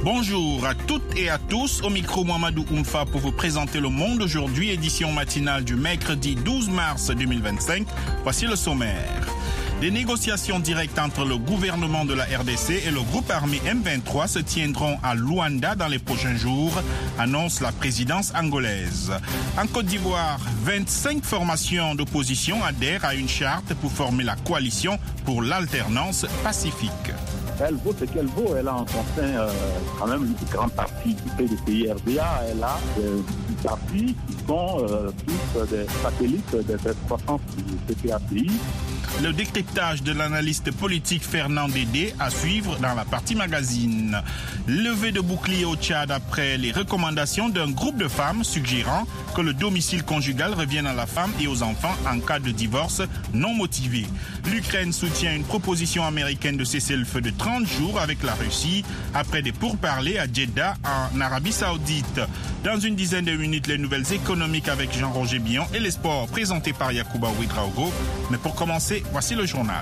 Bonjour à toutes et à tous, au micro Mamadou Oumfa pour vous présenter Le Monde aujourd'hui, édition matinale du mercredi 12 mars 2025. Voici le sommaire. Des négociations directes entre le gouvernement de la RDC et le groupe armé M23 se tiendront à Luanda dans les prochains jours, annonce la présidence angolaise. En Côte d'Ivoire, 25 formations d'opposition adhèrent à une charte pour former la coalition pour l'alternance pacifique. Elle vaut ce qu'elle vaut. Elle a en son sein quand même une grande partie du PDCI-RDA. Elle a des partis qui sont plus des satellites des croissances du CPAPI. Le décryptage de l'analyste politique Fernand Dédé à suivre dans la partie magazine. Levée de bouclier au Tchad après les recommandations d'un groupe de femmes suggérant que le domicile conjugal revienne à la femme et aux enfants en cas de divorce non motivé. L'Ukraine soutient une proposition américaine de cessez-le-feu de 30 jours avec la Russie après des pourparlers à Jeddah en Arabie Saoudite. Dans une dizaine de minutes, les nouvelles économiques avec Jean-Roger Billon et les sports présentés par Yacouba Ouedraogo. Mais pour commencer, voici le journal.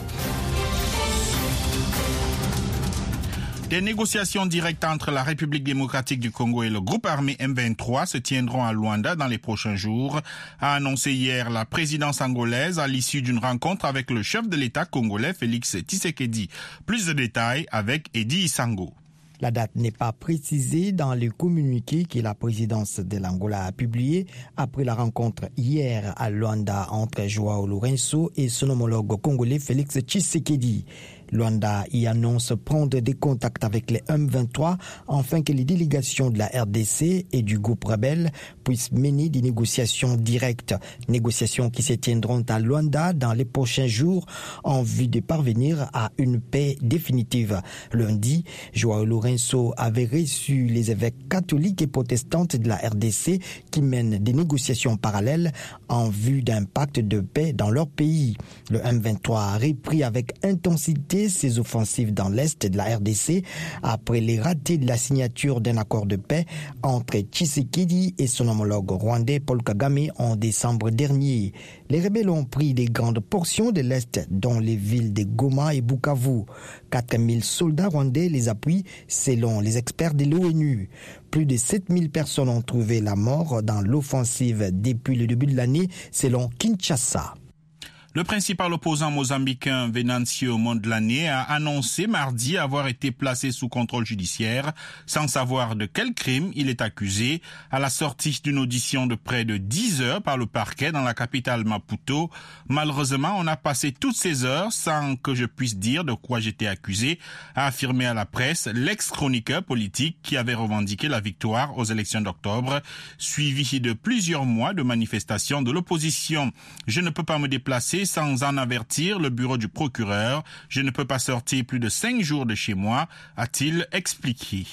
Des négociations directes entre la République démocratique du Congo et le groupe armé M23 se tiendront à Luanda dans les prochains jours, a annoncé hier la présidence angolaise à l'issue d'une rencontre avec le chef de l'État congolais Félix Tshisekedi. Plus de détails avec Eddie Isango. La date n'est pas précisée dans le communiqué que la présidence de l'Angola a publié après la rencontre hier à Luanda entre João Lourenço et son homologue congolais Félix Tshisekedi. Luanda y annonce prendre des contacts avec les M23 afin que les délégations de la RDC et du groupe rebelle puissent mener des négociations directes. Négociations qui se tiendront à Luanda dans les prochains jours en vue de parvenir à une paix définitive. Lundi, João Lourenço avait reçu les évêques catholiques et protestantes de la RDC qui mènent des négociations parallèles en vue d'un pacte de paix dans leur pays. Le M23 a repris avec intensité ses offensives dans l'est de la RDC après les ratés de la signature d'un accord de paix entre Tshisekedi et son homologue rwandais Paul Kagame en décembre dernier. Les rebelles ont pris des grandes portions de l'est, dont les villes de Goma et Bukavu. 4000 soldats rwandais les appuient selon les experts de l'ONU. Plus de 7000 personnes ont trouvé la mort dans l'offensive depuis le début de l'année selon Kinshasa. Le principal opposant mozambicain Venancio Mondlane a annoncé mardi avoir été placé sous contrôle judiciaire sans savoir de quel crime il est accusé à la sortie d'une audition de près de 10 heures par le parquet dans la capitale Maputo. Malheureusement, on a passé toutes ces heures sans que je puisse dire de quoi j'étais accusé, a affirmé à la presse l'ex-chroniqueur politique qui avait revendiqué la victoire aux élections d'octobre, suivi de plusieurs mois de manifestations de l'opposition. Je ne peux pas me déplacer sans en avertir le bureau du procureur. Je ne peux pas sortir plus de 5 jours de chez moi, a-t-il expliqué.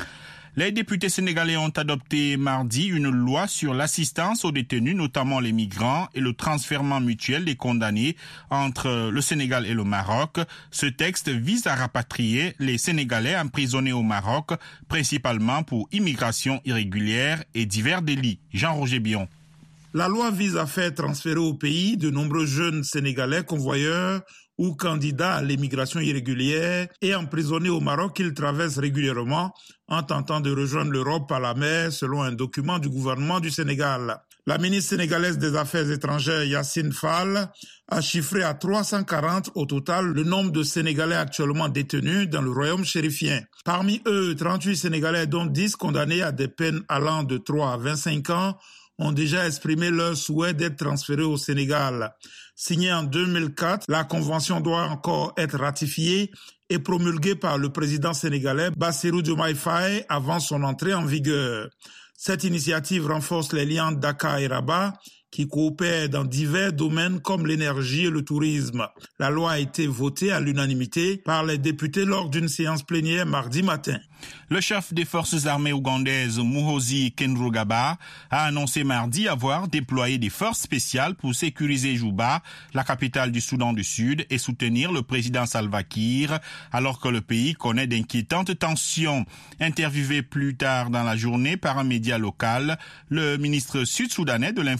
Les députés sénégalais ont adopté mardi une loi sur l'assistance aux détenus, notamment les migrants, et le transfèrement mutuel des condamnés entre le Sénégal et le Maroc. Ce texte vise à rapatrier les Sénégalais emprisonnés au Maroc, principalement pour immigration irrégulière et divers délits. Jean-Roger Billon. La loi vise à faire transférer au pays de nombreux jeunes Sénégalais convoyeurs ou candidats à l'immigration irrégulière et emprisonnés au Maroc qu'ils traversent régulièrement en tentant de rejoindre l'Europe par la mer, selon un document du gouvernement du Sénégal. La ministre sénégalaise des Affaires étrangères, Yacine Fall, a chiffré à 340 au total le nombre de Sénégalais actuellement détenus dans le royaume chérifien. Parmi eux, 38 Sénégalais, dont 10 condamnés à des peines allant de 3 à 25 ans, ont déjà exprimé leur souhait d'être transférés au Sénégal. Signée en 2004, la convention doit encore être ratifiée et promulguée par le président sénégalais Bassirou Diomaye Faye avant son entrée en vigueur. Cette initiative renforce les liens Dakar et Rabat qui coopèrent dans divers domaines comme l'énergie et le tourisme. La loi a été votée à l'unanimité par les députés lors d'une séance plénière mardi matin. Le chef des forces armées ougandaises, Muhoozi Kainerugaba, a annoncé mardi avoir déployé des forces spéciales pour sécuriser Juba, la capitale du Soudan du Sud, et soutenir le président Salva Kiir, alors que le pays connaît d'inquiétantes tensions. Interviewé plus tard dans la journée par un média local, le ministre sud-soudanais de l'information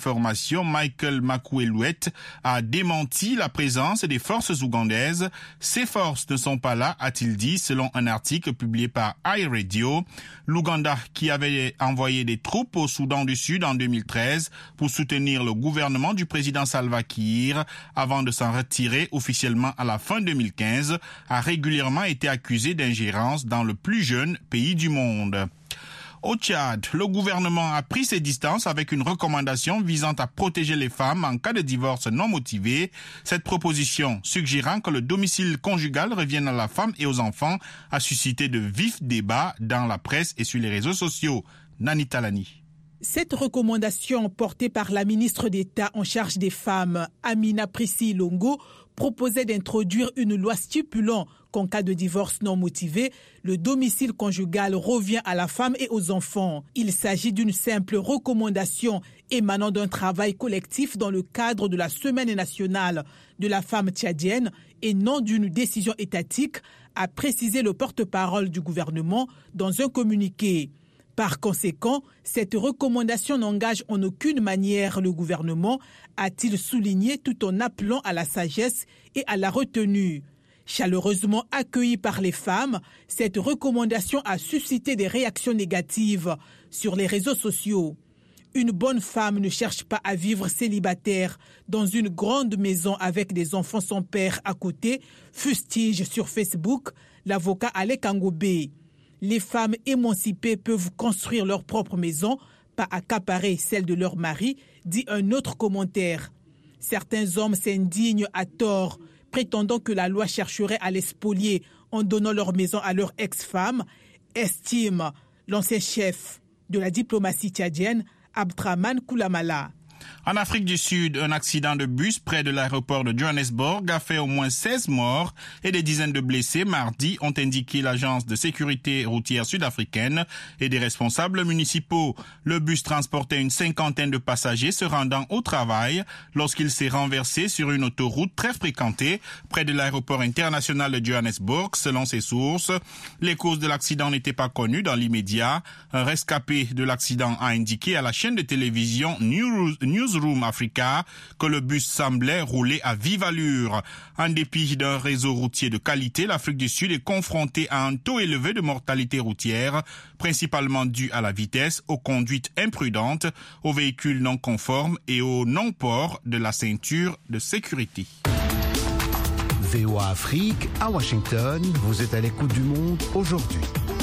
Nation, Michael Makueluet, a démenti la présence des forces ougandaises. Ces forces ne sont pas là, a-t-il dit, selon un article publié par iRadio. L'Ouganda, qui avait envoyé des troupes au Soudan du Sud en 2013 pour soutenir le gouvernement du président Salva Kiir avant de s'en retirer officiellement à la fin 2015, a régulièrement été accusé d'ingérence dans le plus jeune pays du monde. Au Tchad, le gouvernement a pris ses distances avec une recommandation visant à protéger les femmes en cas de divorce non motivé. Cette proposition, suggérant que le domicile conjugal revienne à la femme et aux enfants, a suscité de vifs débats dans la presse et sur les réseaux sociaux. Nani Talani. Cette recommandation, portée par la ministre d'État en charge des femmes, Amina Prissy Longo, proposait d'introduire une loi stipulant qu'en cas de divorce non motivé, le domicile conjugal revient à la femme et aux enfants. Il s'agit d'une simple recommandation émanant d'un travail collectif dans le cadre de la Semaine nationale de la femme tchadienne et non d'une décision étatique, a précisé le porte-parole du gouvernement dans un communiqué. Par conséquent, cette recommandation n'engage en aucune manière le gouvernement, a-t-il souligné tout en appelant à la sagesse et à la retenue. Chaleureusement accueillie par les femmes, cette recommandation a suscité des réactions négatives sur les réseaux sociaux. Une bonne femme ne cherche pas à vivre célibataire dans une grande maison avec des enfants sans père à côté, fustige sur Facebook l'avocat Alec Angobé. Les femmes émancipées peuvent construire leur propre maison, pas accaparer celle de leur mari, dit un autre commentaire. Certains hommes s'indignent à tort, prétendant que la loi chercherait à les spolier en donnant leur maison à leur ex-femme, estime l'ancien chef de la diplomatie tchadienne, Abdraman Koulamala. En Afrique du Sud, un accident de bus près de l'aéroport de Johannesburg a fait au moins 16 morts et des dizaines de blessés mardi, ont indiqué l'agence de sécurité routière sud-africaine et des responsables municipaux. Le bus transportait une cinquantaine de passagers se rendant au travail lorsqu'il s'est renversé sur une autoroute très fréquentée près de l'aéroport international de Johannesburg, selon ses sources. Les causes de l'accident n'étaient pas connues dans l'immédiat. Un rescapé de l'accident a indiqué à la chaîne de télévision Newsroom Africa que le bus semblait rouler à vive allure. En dépit d'un réseau routier de qualité, l'Afrique du Sud est confrontée à un taux élevé de mortalité routière, principalement dû à la vitesse, aux conduites imprudentes, aux véhicules non conformes et au non-port de la ceinture de sécurité. VOA Afrique, à Washington, vous êtes à l'écoute du monde aujourd'hui.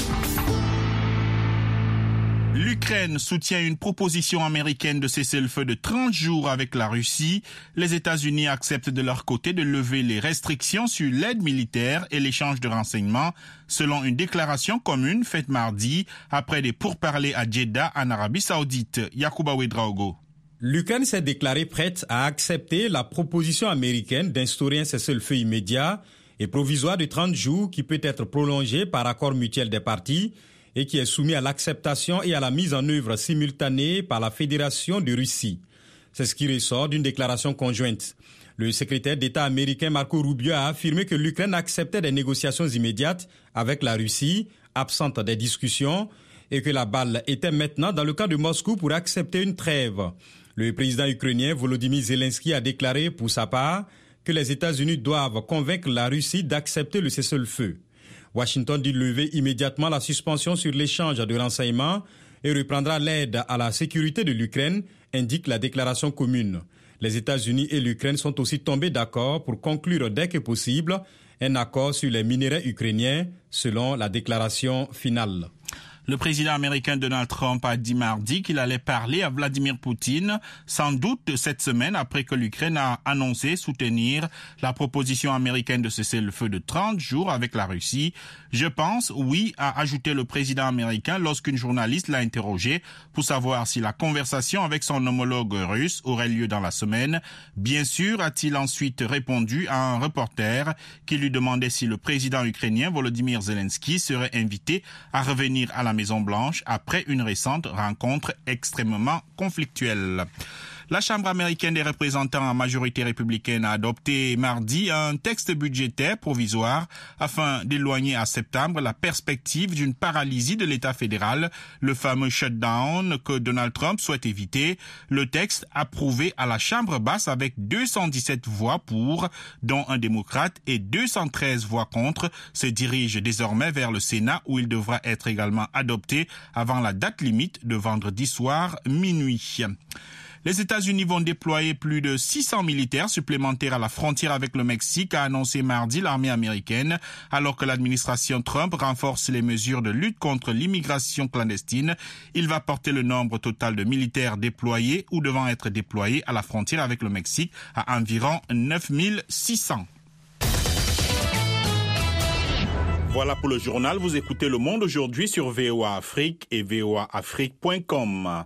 L'Ukraine soutient une proposition américaine de cessez-le-feu de 30 jours avec la Russie. Les États-Unis acceptent de leur côté de lever les restrictions sur l'aide militaire et l'échange de renseignements, selon une déclaration commune faite mardi après des pourparlers à Jeddah en Arabie Saoudite. Yacouba Ouedraogo. L'Ukraine s'est déclarée prête à accepter la proposition américaine d'instaurer un cessez-le-feu immédiat et provisoire de 30 jours qui peut être prolongé par accord mutuel des parties et qui est soumis à l'acceptation et à la mise en œuvre simultanée par la Fédération de Russie. C'est ce qui ressort d'une déclaration conjointe. Le secrétaire d'État américain Marco Rubio a affirmé que l'Ukraine acceptait des négociations immédiates avec la Russie, absente des discussions, et que la balle était maintenant dans le camp de Moscou pour accepter une trêve. Le président ukrainien Volodymyr Zelensky a déclaré pour sa part que les États-Unis doivent convaincre la Russie d'accepter le cessez-le-feu. Washington dit lever immédiatement la suspension sur l'échange de renseignements et reprendra l'aide à la sécurité de l'Ukraine, indique la déclaration commune. Les États-Unis et l'Ukraine sont aussi tombés d'accord pour conclure dès que possible un accord sur les minerais ukrainiens, selon la déclaration finale. Le président américain Donald Trump a dit mardi qu'il allait parler à Vladimir Poutine, sans doute cette semaine après que l'Ukraine a annoncé soutenir la proposition américaine de cesser le feu de 30 jours avec la Russie. Je pense, oui, a ajouté le président américain lorsqu'une journaliste l'a interrogé pour savoir si la conversation avec son homologue russe aurait lieu dans la semaine. Bien sûr, a-t-il ensuite répondu à un reporter qui lui demandait si le président ukrainien Volodymyr Zelensky serait invité à revenir à la Maison-Blanche après une récente rencontre extrêmement conflictuelle. La Chambre américaine des représentants en majorité républicaine a adopté mardi un texte budgétaire provisoire afin d'éloigner à septembre la perspective d'une paralysie de l'État fédéral, le fameux shutdown que Donald Trump souhaite éviter. Le texte approuvé à la Chambre basse avec 217 voix pour, dont un démocrate, et 213 voix contre, se dirige désormais vers le Sénat où il devra être également adopté avant la date limite de vendredi soir minuit. Les États-Unis vont déployer plus de 600 militaires supplémentaires à la frontière avec le Mexique, a annoncé mardi l'armée américaine, alors que l'administration Trump renforce les mesures de lutte contre l'immigration clandestine. Il va porter le nombre total de militaires déployés ou devant être déployés à la frontière avec le Mexique à environ 9600. Voilà pour le journal. Vous écoutez Le Monde aujourd'hui sur VOA Afrique et voaafrique.com.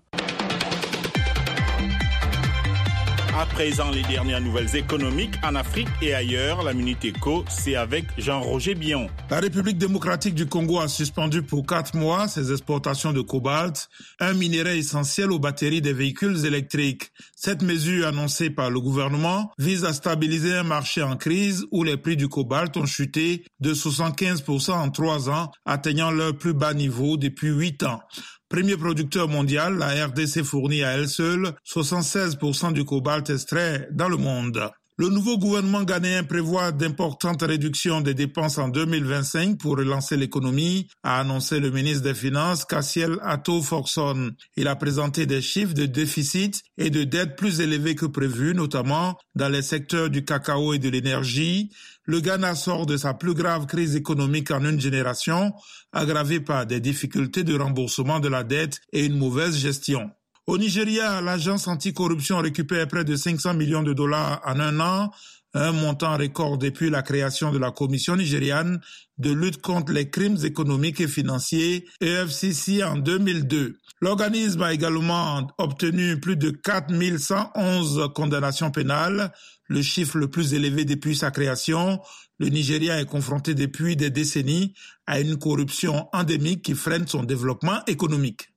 À présent, les dernières nouvelles économiques en Afrique et ailleurs. La Minute Éco, c'est avec Jean-Roger Bion. La République démocratique du Congo a suspendu pour 4 mois ses exportations de cobalt, un minerai essentiel aux batteries des véhicules électriques. Cette mesure annoncée par le gouvernement vise à stabiliser un marché en crise où les prix du cobalt ont chuté de 75% en 3 ans, atteignant leur plus bas niveau depuis 8 ans. Premier producteur mondial, la RDC fournit à elle seule 76% du cobalt extrait dans le monde. Le nouveau gouvernement ghanéen prévoit d'importantes réductions des dépenses en 2025 pour relancer l'économie, a annoncé le ministre des Finances Cassiel Atto-Forson. Il a présenté des chiffres de déficit et de dette plus élevés que prévu, notamment dans les secteurs du cacao et de l'énergie. Le Ghana sort de sa plus grave crise économique en une génération, aggravée par des difficultés de remboursement de la dette et une mauvaise gestion. Au Nigeria, l'agence anticorruption récupère près de 500 millions de dollars en un an, un montant record depuis la création de la Commission nigériane de lutte contre les crimes économiques et financiers, EFCC, en 2002. L'organisme a également obtenu plus de 4111 condamnations pénales, le chiffre le plus élevé depuis sa création. Le Nigeria est confronté depuis des décennies à une corruption endémique qui freine son développement économique.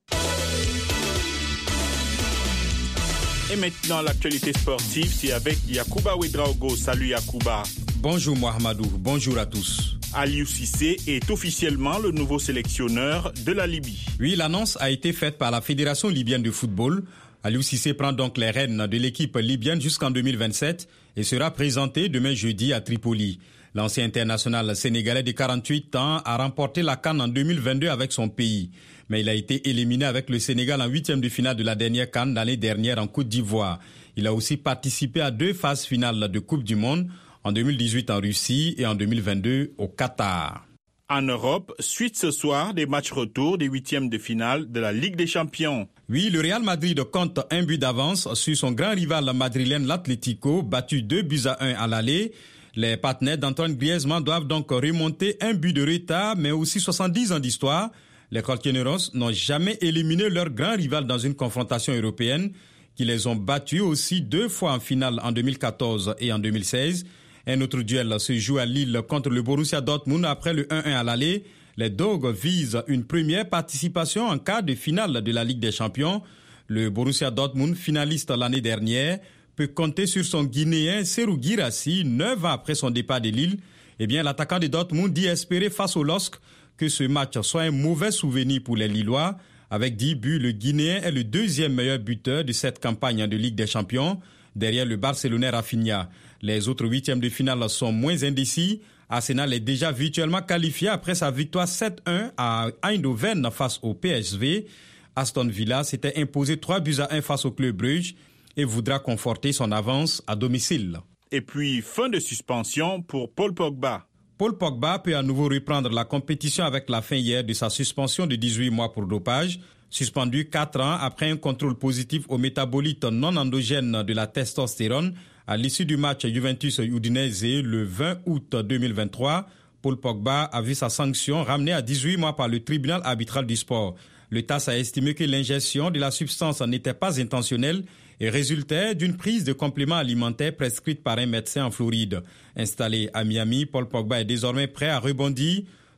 Et maintenant, l'actualité sportive, c'est avec Yacouba Ouedraogo. Salut Yacouba. Bonjour Mohamedou, bonjour à tous. Aliou Cissé est officiellement le nouveau sélectionneur de la Libye. Oui, l'annonce a été faite par la Fédération libyenne de football. Aliou Cissé prend donc les rênes de l'équipe libyenne jusqu'en 2027 et sera présenté demain jeudi à Tripoli. L'ancien international sénégalais de 48 ans a remporté la CAN en 2022 avec son pays. Mais il a été éliminé avec le Sénégal en 8e de finale de la dernière CAN l'année dernière en Côte d'Ivoire. Il a aussi participé à 2 phases finales de Coupe du Monde, en 2018 en Russie et en 2022 au Qatar. En Europe, suite ce soir des matchs retour des 8e de finale de la Ligue des Champions. Oui, le Real Madrid compte un but d'avance sur son grand rival madrilène l'Atlético, battu 2-1 à l'aller. Les partenaires d'Antoine Griezmann doivent donc remonter un but de retard, mais aussi 70 ans d'histoire. Les Colchoneros n'ont jamais éliminé leur grand rival dans une confrontation européenne, qui les ont battus aussi 2 fois en finale en 2014 et en 2016. Un autre duel se joue à Lille contre le Borussia Dortmund après le 1-1 à l'aller. Les Dogs visent une première participation en quart de finale de la Ligue des Champions. Le Borussia Dortmund, finaliste l'année dernière, peut compter sur son Guinéen Serhou Guirassy 9 ans après son départ de Lille. Eh bien, l'attaquant de Dortmund dit espérer face au LOSC que ce match soit un mauvais souvenir pour les Lillois. Avec 10 buts, le Guinéen est le 2e meilleur buteur de cette campagne de Ligue des Champions, derrière le Barcelonais Rafinha. Les autres 8e de finale sont moins indécis. Arsenal est déjà virtuellement qualifié après sa victoire 7-1 à Eindhoven face au PSV. Aston Villa s'était imposé 3-1 face au Club Brugge et voudra conforter son avance à domicile. Et puis, fin de suspension pour Paul Pogba. Paul Pogba peut à nouveau reprendre la compétition avec la fin hier de sa suspension de 18 mois pour dopage. Suspendu 4 ans après un contrôle positif au métabolite non endogène de la testostérone à l'issue du match Juventus-Udinese le 20 août 2023, Paul Pogba a vu sa sanction ramenée à 18 mois par le tribunal arbitral du sport. Le TAS a estimé que l'ingestion de la substance n'était pas intentionnelle et résultait d'une prise de compléments alimentaires prescrite par un médecin en Floride. Installé à Miami, Paul Pogba est désormais prêt à rebondir.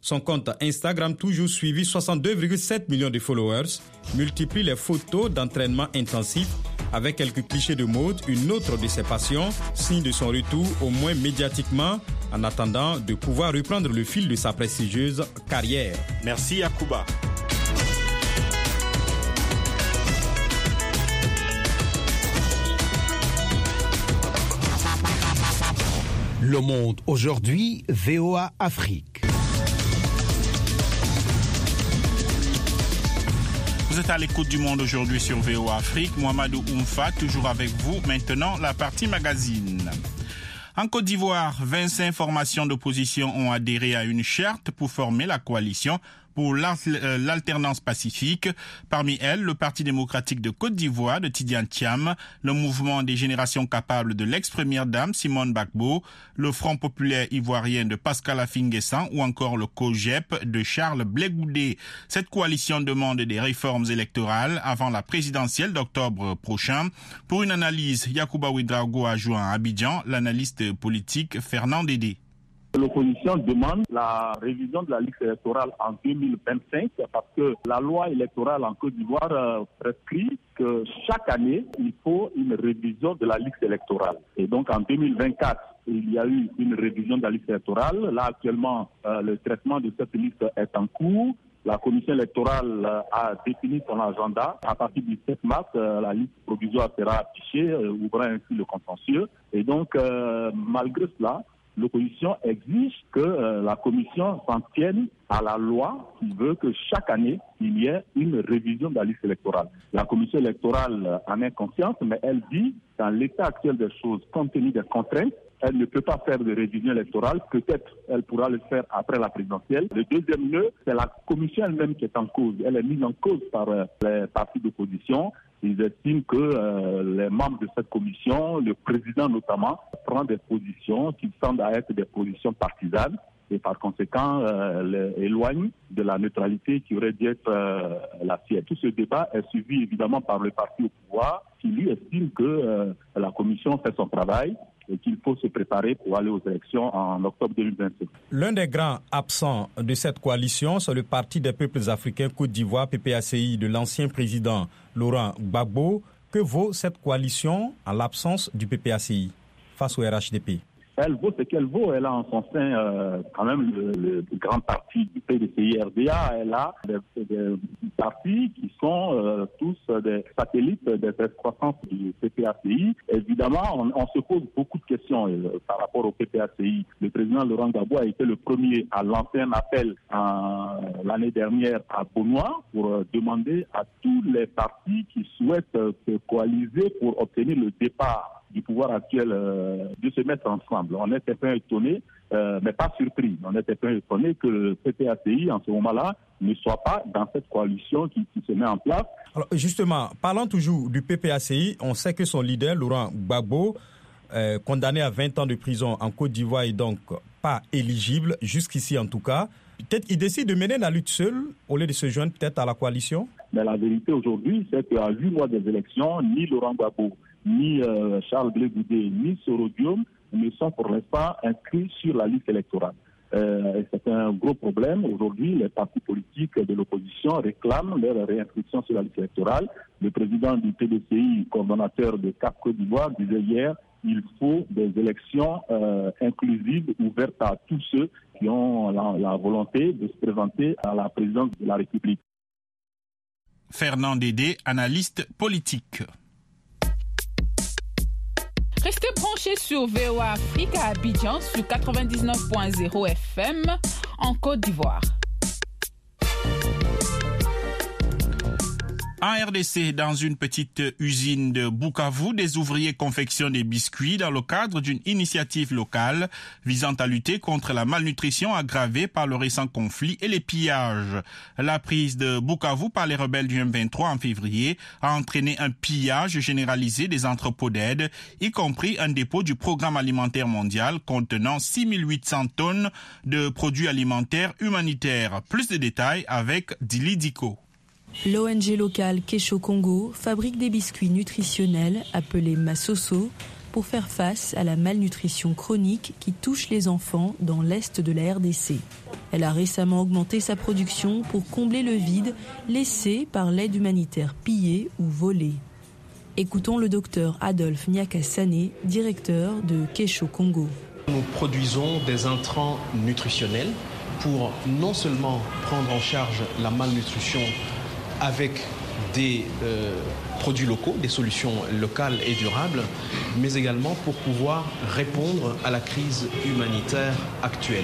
Son compte Instagram, toujours suivi, 62,7 millions de followers, multiplie les photos d'entraînement intensif avec quelques clichés de mode, une autre de ses passions, signe de son retour, au moins médiatiquement, en attendant de pouvoir reprendre le fil de sa prestigieuse carrière. Merci Yacouba. Le Monde aujourd'hui, VOA Afrique. Vous êtes à l'écoute du Monde aujourd'hui sur VOA Afrique. Mohamedou Oumfa, toujours avec vous. Maintenant, la partie magazine. En Côte d'Ivoire, 25 formations d'opposition ont adhéré à une charte pour former la coalition pour l'alternance pacifique. Parmi elles, le Parti démocratique de Côte d'Ivoire de Tidiane Thiam, le mouvement des générations capables de l'ex-première dame Simone Gbagbo, le Front populaire ivoirien de Pascal Affi-N'Guessan ou encore le COGEP de Charles Blé Goudé. Cette coalition demande des réformes électorales avant la présidentielle d'octobre prochain. Pour une analyse, Yacouba Ouedraogo a joint à Abidjan l'analyste politique Fernand Dédé. L'opposition demande la révision de la liste électorale en 2025 parce que la loi électorale en Côte d'Ivoire prescrit que chaque année, il faut une révision de la liste électorale. Et donc en 2024, il y a eu une révision de la liste électorale. Là, actuellement, le traitement de cette liste est en cours. La commission électorale a défini son agenda. À partir du 7 mars, la liste provisoire sera affichée, ouvrant ainsi le contentieux. Et donc, malgré cela, l'opposition exige que la commission s'en tienne à la loi qui veut que chaque année, il y ait une révision de la liste électorale. La commission électorale en est consciente, mais elle dit, dans l'état actuel des choses, compte tenu des contraintes, elle ne peut pas faire de révision électorale. Peut-être elle pourra le faire après la présidentielle. Le deuxième nœud, c'est la commission elle-même qui est en cause. Elle est mise en cause par les partis d'opposition. Ils estiment que les membres de cette commission, le président notamment, prend des positions qui semblent à être des positions partisanes et par conséquent éloignent de la neutralité qui aurait dû être la sienne. Tout ce débat est suivi évidemment par le parti au pouvoir qui lui estime que la commission fait son travail et qu'il faut se préparer pour aller aux élections en octobre 2027. L'un des grands absents de cette coalition, c'est le Parti des peuples africains Côte d'Ivoire, PPACI, de l'ancien président Laurent Gbagbo. Que vaut cette coalition en l'absence du PPACI face au RHDP? Elle vaut ce qu'elle vaut. Elle a en son sein quand même le grand parti du PDCI-RDA. Elle a des partis qui sont tous des satellites des excroissances du PPACI. Évidemment, on se pose beaucoup de questions par rapport au PPACI. Le président Laurent Gbagbo a été le premier à lancer un appel l'année dernière à Beaunois pour demander à tous les partis qui souhaitent se coaliser pour obtenir le départ du pouvoir actuel de se mettre ensemble. On était un peu étonnés, mais pas surpris. On était un peu étonnés que le PPACI, en ce moment-là, ne soit pas dans cette coalition qui se met en place. Alors justement, parlant toujours du PPACI, on sait que son leader, Laurent Gbagbo, condamné à 20 ans de prison en Côte d'Ivoire, est donc pas éligible, jusqu'ici en tout cas. Peut-être qu'il décide de mener la lutte seul, au lieu de se joindre peut-être à la coalition. Mais la vérité aujourd'hui, c'est qu'à 8 mois des élections, ni Laurent Gbagbo, ni Charles Blé Goudé, ni Sorodium ne sont pour l'instant inscrits sur la liste électorale. C'est un gros problème. Aujourd'hui, les partis politiques de l'opposition réclament leur réinscription sur la liste électorale. Le président du PDCI, coordonnateur de CAP Côte d'Ivoire, disait hier il faut des élections inclusives, ouvertes à tous ceux qui ont la volonté de se présenter à la présidence de la République. Fernand Dédé, analyste politique. Restez branchés sur VOA Afrique à Abidjan sur 99.0 FM en Côte d'Ivoire. En RDC, dans une petite usine de Bukavu, des ouvriers confectionnent des biscuits dans le cadre d'une initiative locale visant à lutter contre la malnutrition aggravée par le récent conflit et les pillages. La prise de Bukavu par les rebelles du M23 en février a entraîné un pillage généralisé des entrepôts d'aide, y compris un dépôt du Programme alimentaire mondial contenant 6800 tonnes de produits alimentaires humanitaires. Plus de détails avec Dili Diko. L'ONG locale Kesho Congo fabrique des biscuits nutritionnels appelés Masoso pour faire face à la malnutrition chronique qui touche les enfants dans l'est de la RDC. Elle a récemment augmenté sa production pour combler le vide laissé par l'aide humanitaire pillée ou volée. Écoutons le docteur Adolphe Nyakasané, directeur de Kesho Congo. Nous produisons des intrants nutritionnels pour non seulement prendre en charge la malnutrition avec des produits locaux, des solutions locales et durables, mais également pour pouvoir répondre à la crise humanitaire actuelle.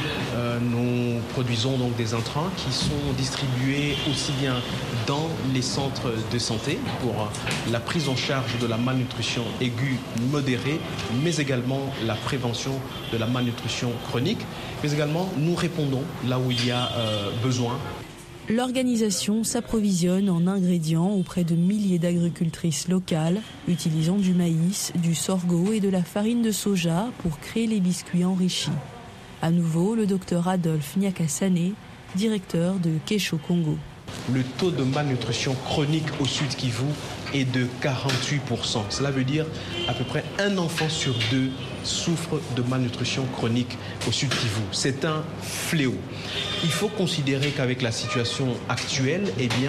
Nous produisons donc des intrants qui sont distribués aussi bien dans les centres de santé pour la prise en charge de la malnutrition aiguë modérée, mais également la prévention de la malnutrition chronique. Mais également, nous répondons là où il y a besoin. L'organisation s'approvisionne en ingrédients auprès de milliers d'agricultrices locales, utilisant du maïs, du sorgho et de la farine de soja pour créer les biscuits enrichis. À nouveau, le docteur Adolphe Nyakasané, directeur de Kesho Congo. Le taux de malnutrition chronique au Sud Kivu est de 48%. Cela veut dire à peu près un enfant sur deux souffre de malnutrition chronique au Sud Kivu. C'est un fléau. Il faut considérer qu'avec la situation actuelle,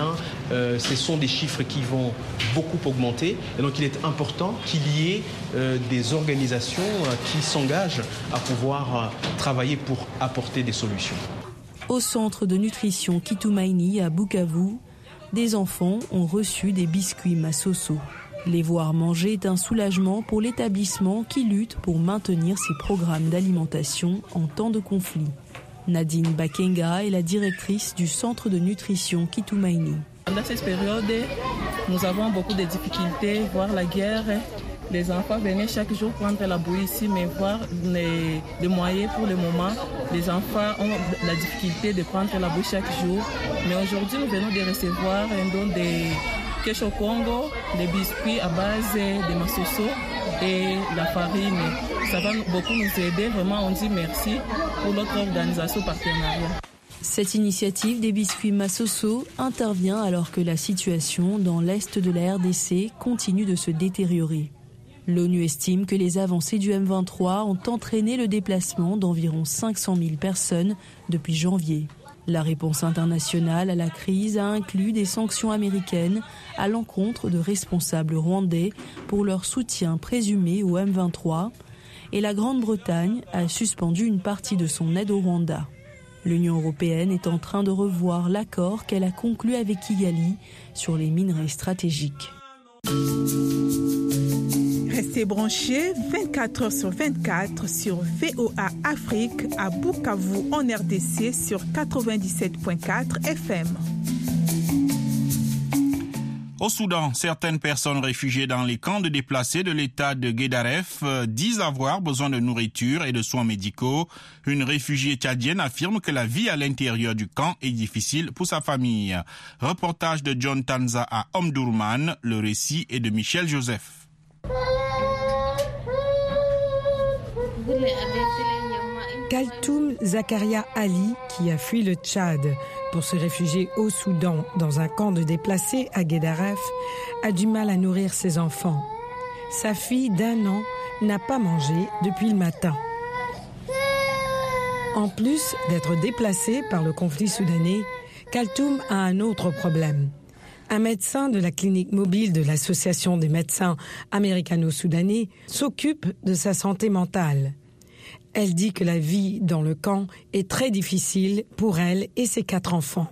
ce sont des chiffres qui vont beaucoup augmenter. Et donc il est important qu'il y ait des organisations qui s'engagent à pouvoir travailler pour apporter des solutions. Au centre de nutrition Kitumaini à Bukavu, des enfants ont reçu des biscuits Masoso. Les voir manger est un soulagement pour l'établissement qui lutte pour maintenir ses programmes d'alimentation en temps de conflit. Nadine Bakenga est la directrice du centre de nutrition Kitumaini. Dans cette période, nous avons beaucoup de difficultés, voire la guerre. Les enfants venaient chaque jour prendre la bouillie ici, mais voir les moyens pour le moment. Les enfants ont la difficulté de prendre la bouillie chaque jour. Mais aujourd'hui, nous venons de recevoir un don de Kesho Congo, des biscuits à base de masoso et la farine. Ça va beaucoup nous aider. Vraiment, on dit merci pour notre organisation partenariat. Cette initiative des biscuits Masoso intervient alors que la situation dans l'est de la RDC continue de se détériorer. L'ONU estime que les avancées du M23 ont entraîné le déplacement d'environ 500 000 personnes depuis janvier. La réponse internationale à la crise a inclus des sanctions américaines à l'encontre de responsables rwandais pour leur soutien présumé au M23 et la Grande-Bretagne a suspendu une partie de son aide au Rwanda. L'Union européenne est en train de revoir l'accord qu'elle a conclu avec Kigali sur les minerais stratégiques. Restez branchés 24 heures sur 24 sur VOA Afrique à Bukavu en RDC sur 97.4 FM. Au Soudan, certaines personnes réfugiées dans les camps de déplacés de l'État de Guédaref disent avoir besoin de nourriture et de soins médicaux. Une réfugiée tchadienne affirme que la vie à l'intérieur du camp est difficile pour sa famille. Reportage de John Tanza à Omdurman, le récit est de Michel Joseph. Kaltoum Zakaria Ali, qui a fui le Tchad pour se réfugier au Soudan dans un camp de déplacés à Guédaref, a du mal à nourrir ses enfants. Sa fille d'1 an n'a pas mangé depuis le matin. En plus d'être déplacée par le conflit soudanais, Kaltoum a un autre problème. Un médecin de la clinique mobile de l'Association des médecins américano-soudanais s'occupe de sa santé mentale. Elle dit que la vie dans le camp est très difficile pour elle et ses 4 enfants.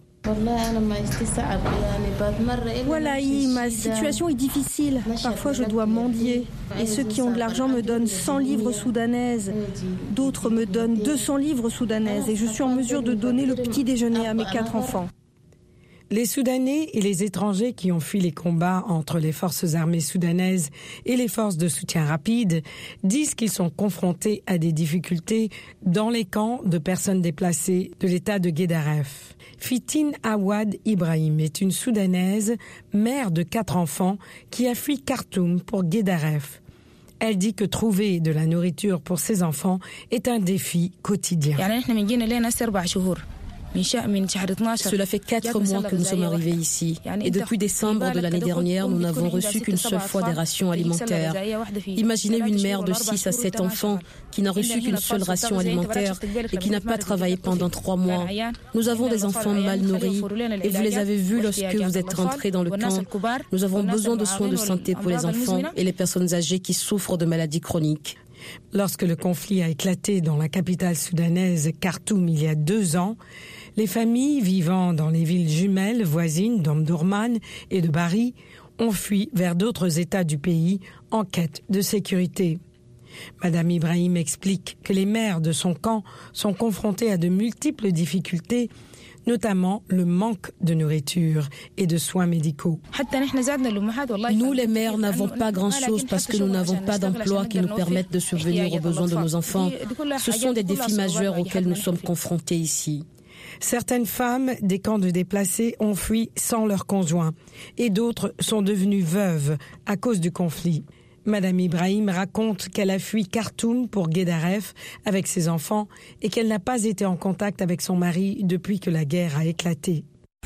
Wallahi, ma situation est difficile. Parfois, je dois mendier. Et ceux qui ont de l'argent me donnent 100 livres soudanaises. D'autres me donnent 200 livres soudanaises. Et je suis en mesure de donner le petit déjeuner à mes 4 enfants. Les Soudanais et les étrangers qui ont fui les combats entre les forces armées soudanaises et les forces de soutien rapide disent qu'ils sont confrontés à des difficultés dans les camps de personnes déplacées de l'État de Guédaref. Fitine Awad Ibrahim est une Soudanaise, mère de 4 enfants, qui a fui Khartoum pour Guédaref. Elle dit que trouver de la nourriture pour ses enfants est un défi quotidien. Cela fait 4 mois que nous sommes arrivés ici. Et depuis décembre de l'année dernière, nous n'avons reçu qu'une seule fois des rations alimentaires. Imaginez une mère de 6 à 7 enfants qui n'a reçu qu'une seule ration alimentaire et qui n'a pas travaillé pendant 3 mois. Nous avons des enfants mal nourris et vous les avez vus lorsque vous êtes rentrés dans le camp. Nous avons besoin de soins de santé pour les enfants et les personnes âgées qui souffrent de maladies chroniques. Lorsque le conflit a éclaté dans la capitale soudanaise Khartoum il y a 2 ans, les familles vivant dans les villes jumelles voisines d'Omdurman et de Bari ont fui vers d'autres États du pays en quête de sécurité. Madame Ibrahim explique que les mères de son camp sont confrontées à de multiples difficultés, notamment le manque de nourriture et de soins médicaux. Nous, les mères, n'avons pas grand-chose parce que nous n'avons pas d'emploi qui nous permette de subvenir aux besoins de nos enfants. Ce sont des défis majeurs auxquels nous sommes confrontés ici. Certaines femmes des camps de déplacés ont fui sans leur conjoint et d'autres sont devenues veuves à cause du conflit. Madame Ibrahim raconte qu'elle a fui Khartoum pour Guédaref avec ses enfants et qu'elle n'a pas été en contact avec son mari depuis que la guerre a éclaté.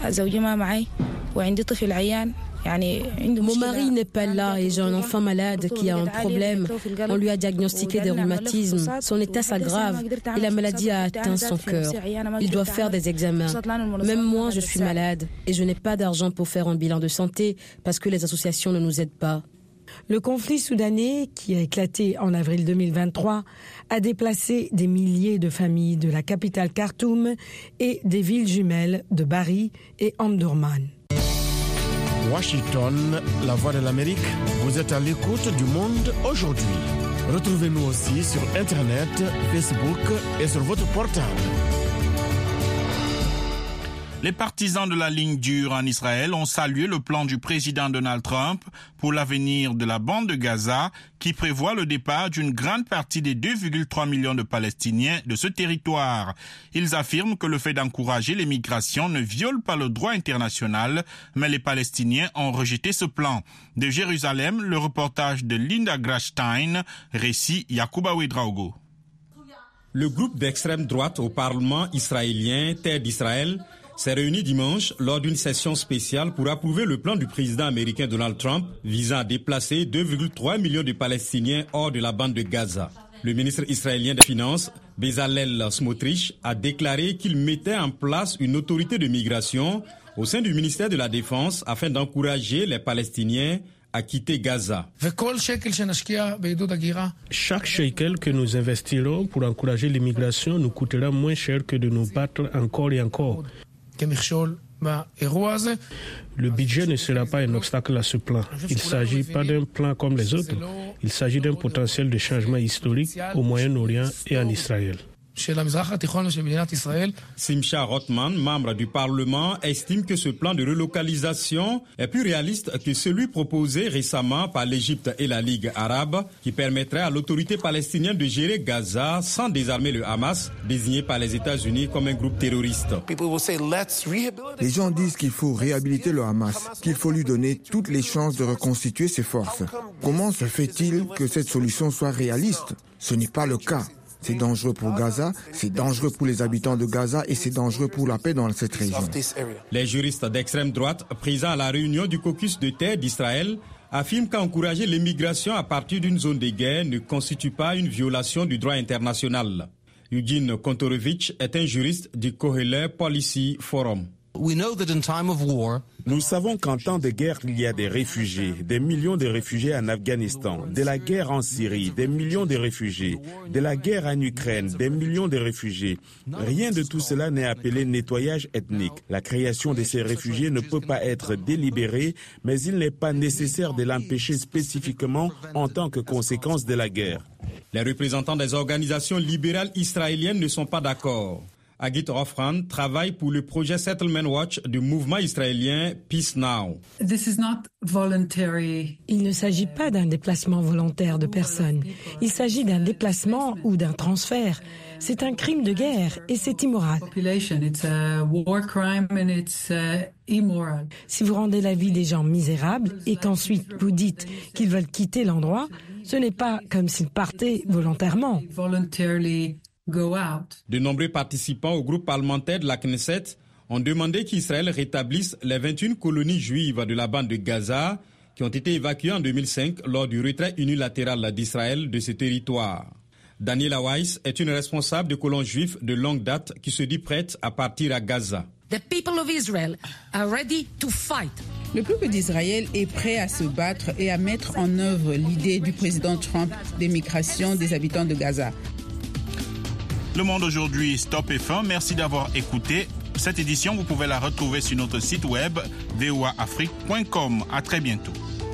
Mon mari n'est pas là et j'ai un enfant malade qui a un problème. On lui a diagnostiqué des rhumatismes. Son état s'aggrave et la maladie a atteint son cœur. Il doit faire des examens. Même moi, je suis malade et je n'ai pas d'argent pour faire un bilan de santé parce que les associations ne nous aident pas. Le conflit soudanais, qui a éclaté en avril 2023, a déplacé des milliers de familles de la capitale Khartoum et des villes jumelles de Bari et Omdurman. Washington, la voix de l'Amérique, vous êtes à l'écoute du monde aujourd'hui. Retrouvez-nous aussi sur Internet, Facebook et sur votre portable. Les partisans de la ligne dure en Israël ont salué le plan du président Donald Trump pour l'avenir de la bande de Gaza qui prévoit le départ d'une grande partie des 2,3 millions de Palestiniens de ce territoire. Ils affirment que le fait d'encourager l'immigration ne viole pas le droit international, mais les Palestiniens ont rejeté ce plan. De Jérusalem, le reportage de Linda Grashstein, récit Yacouba Ouedraogo. Le groupe d'extrême droite au Parlement israélien, Terre d'Israël, s'est réuni dimanche lors d'une session spéciale pour approuver le plan du président américain Donald Trump visant à déplacer 2,3 millions de Palestiniens hors de la bande de Gaza. Le ministre israélien des Finances, Bezalel Smotrich, a déclaré qu'il mettait en place une autorité de migration au sein du ministère de la Défense afin d'encourager les Palestiniens à quitter Gaza. Chaque shekel que nous investirons pour encourager l'immigration nous coûtera moins cher que de nous battre encore et encore. Le budget ne sera pas un obstacle à ce plan. Il ne s'agit pas d'un plan comme les autres. Il s'agit d'un potentiel de changement historique au Moyen-Orient et en Israël. Simcha Rothman, membre du Parlement, estime que ce plan de relocalisation est plus réaliste que celui proposé récemment par l'Égypte et la Ligue arabe, qui permettrait à l'autorité palestinienne de gérer Gaza sans désarmer le Hamas, désigné par les États-Unis comme un groupe terroriste. Les gens disent qu'il faut réhabiliter le Hamas, qu'il faut lui donner toutes les chances de reconstituer ses forces. Comment se fait-il que cette solution soit réaliste? Ce n'est pas le cas. C'est dangereux pour Gaza, c'est dangereux pour les habitants de Gaza et c'est dangereux pour la paix dans cette région. Les juristes d'extrême droite, présents à la réunion du caucus de Terre d'Israël, affirment qu'encourager l'immigration à partir d'une zone de guerre ne constitue pas une violation du droit international. Eugene Kontorovich est un juriste du Kohelet Policy Forum. Nous savons qu'en temps de guerre, il y a des réfugiés, des millions de réfugiés en Afghanistan, de la guerre en Syrie, des millions de réfugiés, de la guerre en Ukraine, des millions de réfugiés. Rien de tout cela n'est appelé nettoyage ethnique. La création de ces réfugiés ne peut pas être délibérée, mais il n'est pas nécessaire de l'empêcher spécifiquement en tant que conséquence de la guerre. Les représentants des organisations libérales israéliennes ne sont pas d'accord. Agit Ofran travaille pour le projet Settlement Watch du mouvement israélien Peace Now. Il ne s'agit pas d'un déplacement volontaire de personnes. Il s'agit d'un déplacement ou d'un transfert. C'est un crime de guerre et c'est immoral. Si vous rendez la vie des gens misérable et qu'ensuite vous dites qu'ils veulent quitter l'endroit, ce n'est pas comme s'ils partaient volontairement. De nombreux participants au groupe parlementaire de la Knesset ont demandé qu'Israël rétablisse les 21 colonies juives de la bande de Gaza qui ont été évacuées en 2005 lors du retrait unilatéral d'Israël de ce territoire. Daniela Weiss est une responsable de colons juifs de longue date qui se dit prête à partir à Gaza. The people of Israel are ready to fight. Le peuple d'Israël est prêt à se battre et à mettre en œuvre l'idée du président Trump d'émigration des habitants de Gaza. Le Monde aujourd'hui, stop et fin. Merci d'avoir écouté. Cette édition, vous pouvez la retrouver sur notre site web voaafrique.com. À très bientôt.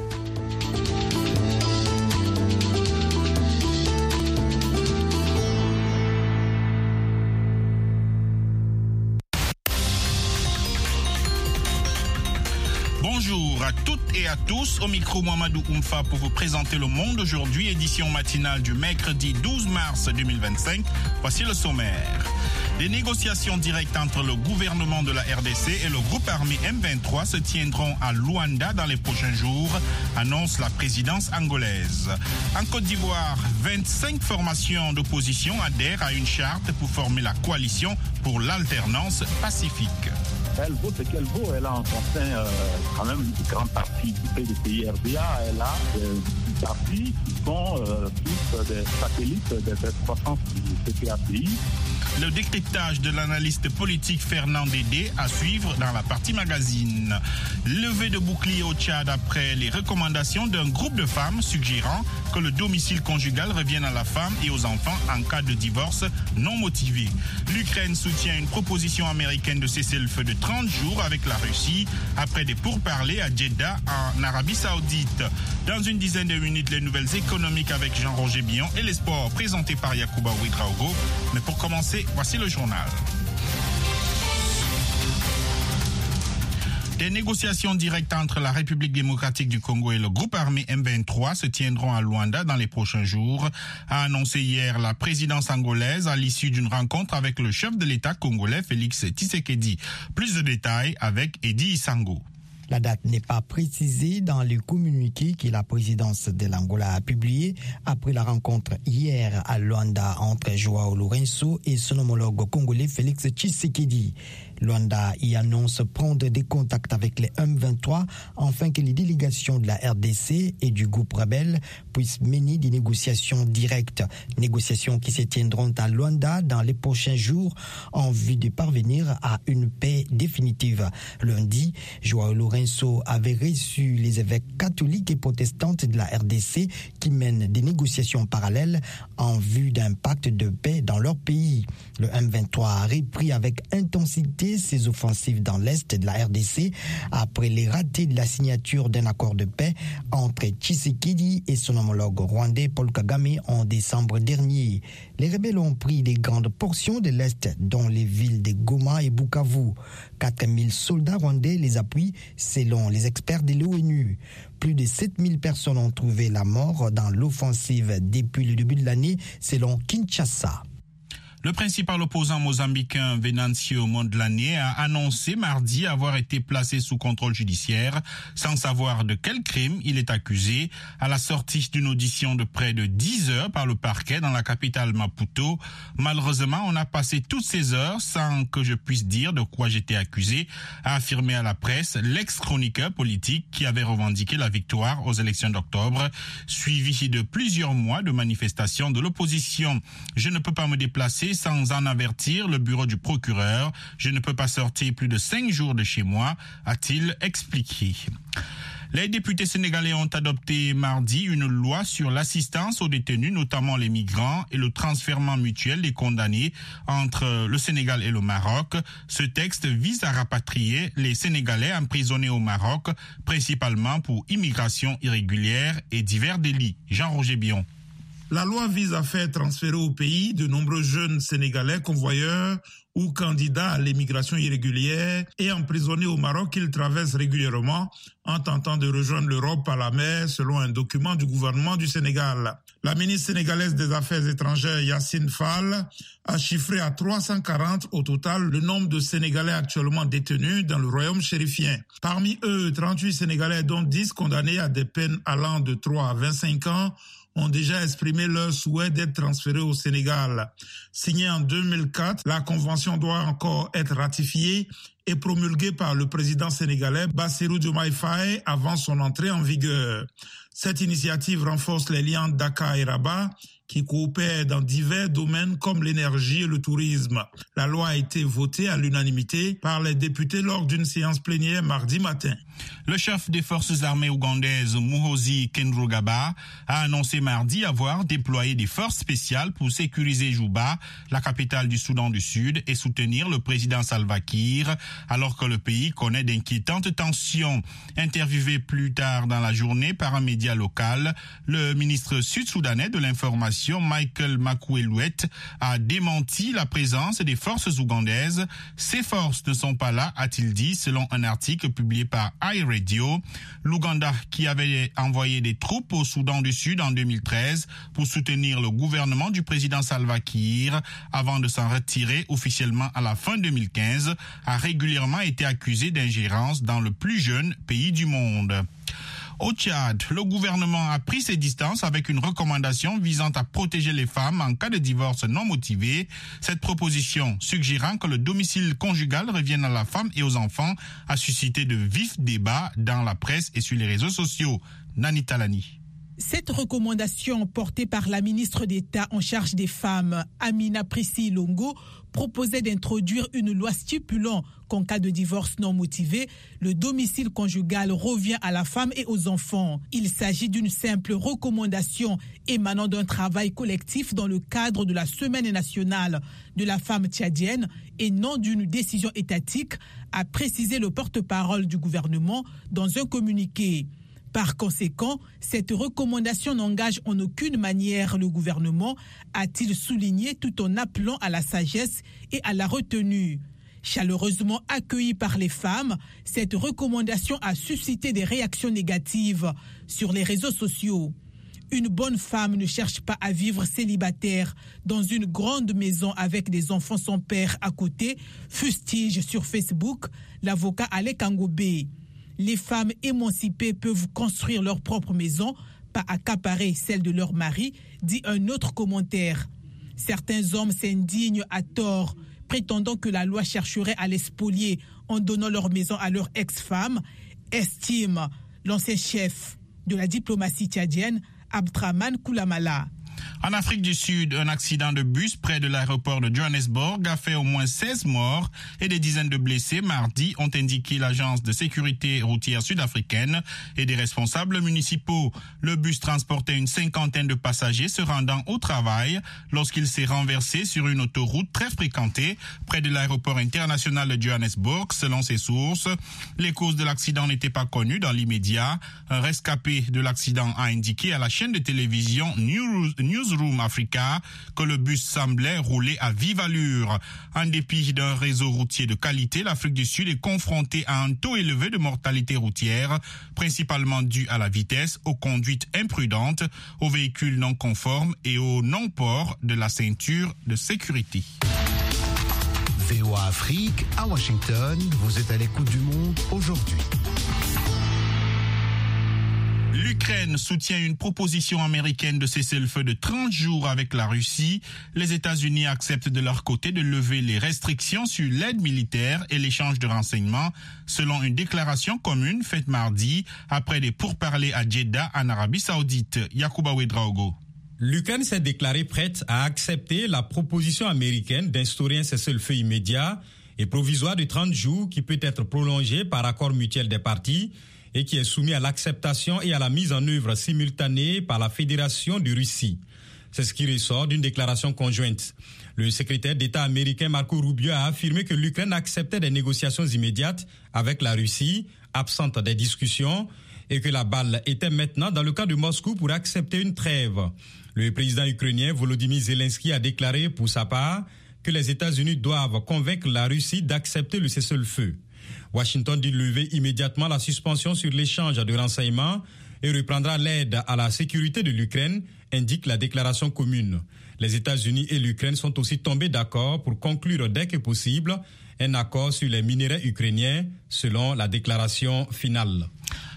Bonjour à toutes et à tous, au micro Mamadou Oumfa pour vous présenter Le Monde aujourd'hui, édition matinale du mercredi 12 mars 2025. Voici le sommaire. Des négociations directes entre le gouvernement de la RDC et le groupe armé M23 se tiendront à Luanda dans les prochains jours, annonce la présidence angolaise. En Côte d'Ivoire, 25 formations d'opposition adhèrent à une charte pour former la coalition pour l'alternance pacifique. Elle vaut ce qu'elle vaut. Elle a en son sein quand même une grande partie du PDCI-RDA. Elle a des partis qui sont plus des satellites des croissances du CPAPI. Le décryptage de l'analyste politique Fernand Dédé à suivre dans la partie magazine. Levée de bouclier au Tchad après les recommandations d'un groupe de femmes suggérant que le domicile conjugal revienne à la femme et aux enfants en cas de divorce non motivé. L'Ukraine soutient une proposition américaine de cessez-le-feu de 30 jours avec la Russie après des pourparlers à Jeddah en Arabie Saoudite. Dans une dizaine de minutes, les nouvelles économiques avec Jean-Roger Billon et les sports présentés par Yacouba Ouedraogo. Mais pour commencer, voici le journal. Des négociations directes entre la République démocratique du Congo et le groupe armé M23 se tiendront à Luanda dans les prochains jours, a annoncé hier la présidence angolaise à l'issue d'une rencontre avec le chef de l'État congolais Félix Tshisekedi. Plus de détails avec Eddie Isango. La date n'est pas précisée dans le communiqué que la présidence de l'Angola a publié après la rencontre hier à Luanda entre Joao Lourenço et son homologue congolais Félix Tshisekedi. Luanda y annonce prendre des contacts avec les M23 afin que les délégations de la RDC et du groupe rebelle puissent mener des négociations directes. Négociations qui se tiendront à Luanda dans les prochains jours en vue de parvenir à une paix définitive. Lundi, Joao Lourenço avait reçu les évêques catholiques et protestantes de la RDC qui mènent des négociations parallèles en vue d'un pacte de paix dans leur pays. Le M23 a repris avec intensité ses offensives dans l'est de la RDC après les ratés de la signature d'un accord de paix entre Tshisekedi et son homologue rwandais Paul Kagame en décembre dernier. Les rebelles ont pris des grandes portions de l'est, dont les villes de Goma et Bukavu. 4000 soldats rwandais les appuient selon les experts de l'ONU. Plus de 7000 personnes ont trouvé la mort dans l'offensive depuis le début de l'année selon Kinshasa. Le principal opposant mozambicain Venancio Mondlane a annoncé mardi avoir été placé sous contrôle judiciaire sans savoir de quel crime il est accusé à la sortie d'une audition de près de 10 heures par le parquet dans la capitale Maputo. Malheureusement, on a passé toutes ces heures sans que je puisse dire de quoi j'étais accusé, a affirmé à la presse l'ex-chroniqueur politique qui avait revendiqué la victoire aux élections d'octobre, suivi de plusieurs mois de manifestations de l'opposition. Je ne peux pas me déplacer sans en avertir le bureau du procureur. Je ne peux pas sortir plus de 5 jours de chez moi, a-t-il expliqué. Les députés sénégalais ont adopté mardi une loi sur l'assistance aux détenus, notamment les migrants, et le transfèrement mutuel des condamnés entre le Sénégal et le Maroc. Ce texte vise à rapatrier les Sénégalais emprisonnés au Maroc, principalement pour immigration irrégulière et divers délits. Jean-Roger Billon. La loi vise à faire transférer au pays de nombreux jeunes Sénégalais convoyeurs ou candidats à l'immigration irrégulière et emprisonnés au Maroc qu'ils traversent régulièrement en tentant de rejoindre l'Europe par la mer, selon un document du gouvernement du Sénégal. La ministre sénégalaise des Affaires étrangères, Yacine Fall, a chiffré à 340 au total le nombre de Sénégalais actuellement détenus dans le royaume chérifien. Parmi eux, 38 Sénégalais, dont 10 condamnés à des peines allant de 3 à 25 ans, ont déjà exprimé leur souhait d'être transférés au Sénégal. Signée en 2004, la convention doit encore être ratifiée et promulguée par le président sénégalais Bassirou Diomaye Faye avant son entrée en vigueur. Cette initiative renforce les liens Dakar et Rabat qui coopèrent dans divers domaines comme l'énergie et le tourisme. La loi a été votée à l'unanimité par les députés lors d'une séance plénière mardi matin. Le chef des forces armées ougandaises, Muhoozi Kainerugaba, a annoncé mardi avoir déployé des forces spéciales pour sécuriser Juba, la capitale du Soudan du Sud, et soutenir le président Salva Kiir, alors que le pays connaît d'inquiétantes tensions. Interviewé plus tard dans la journée par un média local, le ministre sud-soudanais de l'information, Michael Makuelouet, a démenti la présence des forces ougandaises. Ces forces ne sont pas là, a-t-il dit, selon un article publié par iRadio. L'Ouganda, qui avait envoyé des troupes au Soudan du Sud en 2013 pour soutenir le gouvernement du président Salva Kiir avant de s'en retirer officiellement à la fin 2015, a régulièrement été accusé d'ingérence dans le plus jeune pays du monde. Au Tchad, le gouvernement a pris ses distances avec une recommandation visant à protéger les femmes en cas de divorce non motivé. Cette proposition, suggérant que le domicile conjugal revienne à la femme et aux enfants, a suscité de vifs débats dans la presse et sur les réseaux sociaux. Nani Talani. Cette recommandation portée par la ministre d'État en charge des femmes, Amina Prissy Longo, proposait d'introduire une loi stipulant qu'en cas de divorce non motivé, le domicile conjugal revient à la femme et aux enfants. Il s'agit d'une simple recommandation émanant d'un travail collectif dans le cadre de la Semaine nationale de la femme tchadienne et non d'une décision étatique, a précisé le porte-parole du gouvernement dans un communiqué. Par conséquent, cette recommandation n'engage en aucune manière le gouvernement, a-t-il souligné tout en appelant à la sagesse et à la retenue. Chaleureusement accueillie par les femmes, cette recommandation a suscité des réactions négatives sur les réseaux sociaux. Une bonne femme ne cherche pas à vivre célibataire dans une grande maison avec des enfants sans père à côté, fustige sur Facebook l'avocat Alek Angobé. Les femmes émancipées peuvent construire leur propre maison, pas accaparer celle de leur mari, dit un autre commentaire. Certains hommes s'indignent à tort, prétendant que la loi chercherait à les spolier en donnant leur maison à leur ex-femme, estime l'ancien chef de la diplomatie tchadienne, Abdraman Koulamala. En Afrique du Sud, un accident de bus près de l'aéroport de Johannesburg a fait au moins 16 morts et des dizaines de blessés mardi, ont indiqué l'agence de sécurité routière sud-africaine et des responsables municipaux. Le bus transportait une cinquantaine de passagers se rendant au travail lorsqu'il s'est renversé sur une autoroute très fréquentée près de l'aéroport international de Johannesburg, selon ses sources. Les causes de l'accident n'étaient pas connues dans l'immédiat. Un rescapé de l'accident a indiqué à la chaîne de télévision Newsroom Africa que le bus semblait rouler à vive allure. En dépit d'un réseau routier de qualité, l'Afrique du Sud est confrontée à un taux élevé de mortalité routière, principalement dû à la vitesse, aux conduites imprudentes, aux véhicules non conformes et au non-port de la ceinture de sécurité. VOA Afrique, à Washington, vous êtes à l'écoute du monde aujourd'hui. L'Ukraine soutient une proposition américaine de cessez-le-feu de 30 jours avec la Russie. Les États-Unis acceptent de leur côté de lever les restrictions sur l'aide militaire et l'échange de renseignements, selon une déclaration commune faite mardi après des pourparlers à Jeddah en Arabie Saoudite. Yacouba Ouedraogo. L'Ukraine s'est déclarée prête à accepter la proposition américaine d'instaurer un cessez-le-feu immédiat et provisoire de 30 jours qui peut être prolongé par accord mutuel des parties et qui est soumis à l'acceptation et à la mise en œuvre simultanée par la Fédération de Russie. C'est ce qui ressort d'une déclaration conjointe. Le secrétaire d'État américain Marco Rubio a affirmé que l'Ukraine acceptait des négociations immédiates avec la Russie, absente des discussions, et que la balle était maintenant dans le camp de Moscou pour accepter une trêve. Le président ukrainien Volodymyr Zelensky a déclaré pour sa part que les États-Unis doivent convaincre la Russie d'accepter le cessez-le-feu. Washington dit lever immédiatement la suspension sur l'échange de renseignements et reprendra l'aide à la sécurité de l'Ukraine, indique la déclaration commune. Les États-Unis et l'Ukraine sont aussi tombés d'accord pour conclure dès que possible un accord sur les minéraux ukrainiens, selon la déclaration finale.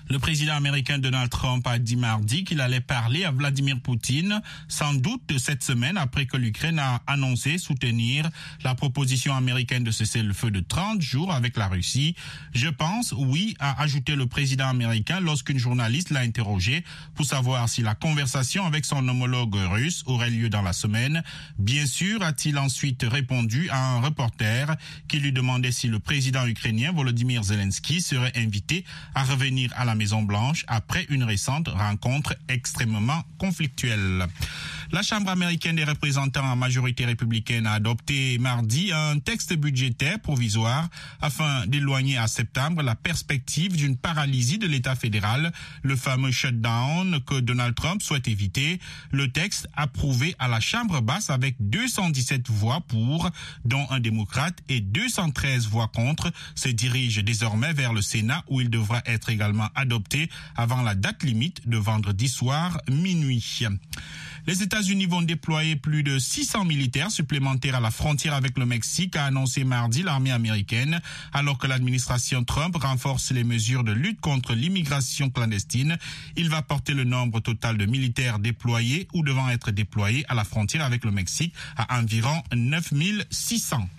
Le président américain Donald Trump a dit mardi qu'il allait parler à Vladimir Poutine, sans doute cette semaine après que l'Ukraine a annoncé soutenir la proposition américaine de cesser le feu de 30 jours avec la Russie. Je pense, oui, a ajouté le président américain lorsqu'une journaliste l'a interrogé pour savoir si la conversation avec son homologue russe aurait lieu dans la semaine. Bien sûr, a-t-il ensuite répondu à un reporter qui lui demandait si le président ukrainien Volodymyr Zelensky serait invité à revenir à la Maison-Blanche après une récente rencontre extrêmement conflictuelle. La Chambre américaine des représentants en majorité républicaine a adopté mardi un texte budgétaire provisoire afin d'éloigner à septembre la perspective d'une paralysie de l'État fédéral, le fameux shutdown que Donald Trump souhaite éviter. Le texte approuvé à la Chambre basse avec 217 voix pour, dont un démocrate, et 213 voix contre, se dirige désormais vers le Sénat où il devra être également adopté avant la date limite de vendredi soir minuit. Les États-Unis vont déployer plus de 600 militaires supplémentaires à la frontière avec le Mexique, a annoncé mardi l'armée américaine, alors que l'administration Trump renforce les mesures de lutte contre l'immigration clandestine. Il va porter le nombre total de militaires déployés ou devant être déployés à la frontière avec le Mexique à environ 9600.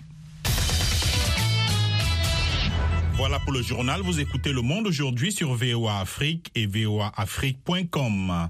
Voilà pour le journal. Vous écoutez Le Monde aujourd'hui sur VOA Afrique et voaafrique.com.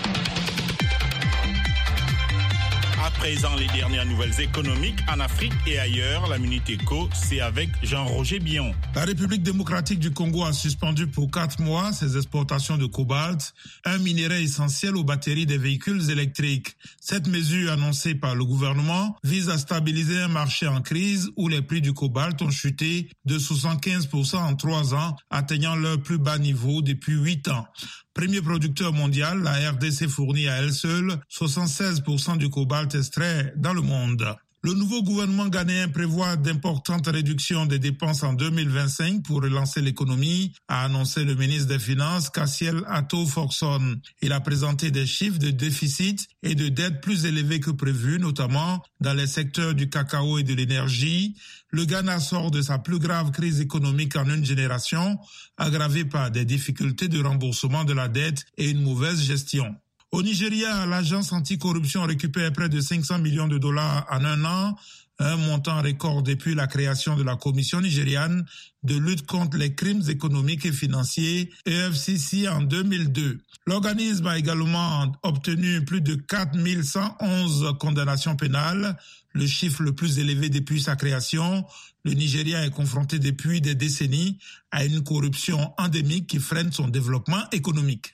À présent, les dernières nouvelles économiques en Afrique et ailleurs. La Minute Éco, c'est avec Jean-Roger Bion. La République démocratique du Congo a suspendu pour 4 mois ses exportations de cobalt, un minerai essentiel aux batteries des véhicules électriques. Cette mesure annoncée par le gouvernement vise à stabiliser un marché en crise où les prix du cobalt ont chuté de 75% en 3 ans, atteignant leur plus bas niveau depuis 8 ans. Premier producteur mondial, la RDC fournit à elle seule 76% du cobalt extrait dans le monde. Le nouveau gouvernement ghanéen prévoit d'importantes réductions des dépenses en 2025 pour relancer l'économie, a annoncé le ministre des Finances, Cassiel Atto-Forson. Il a présenté des chiffres de déficit et de dette plus élevés que prévu, notamment dans les secteurs du cacao et de l'énergie. Le Ghana sort de sa plus grave crise économique en une génération, aggravée par des difficultés de remboursement de la dette et une mauvaise gestion. Au Nigeria, l'agence anticorruption récupère près de 500 millions de dollars en un an, un montant record depuis la création de la Commission nigériane de lutte contre les crimes économiques et financiers, EFCC, en 2002. L'organisme a également obtenu plus de 4111 condamnations pénales, le chiffre le plus élevé depuis sa création. Le Nigeria est confronté depuis des décennies à une corruption endémique qui freine son développement économique.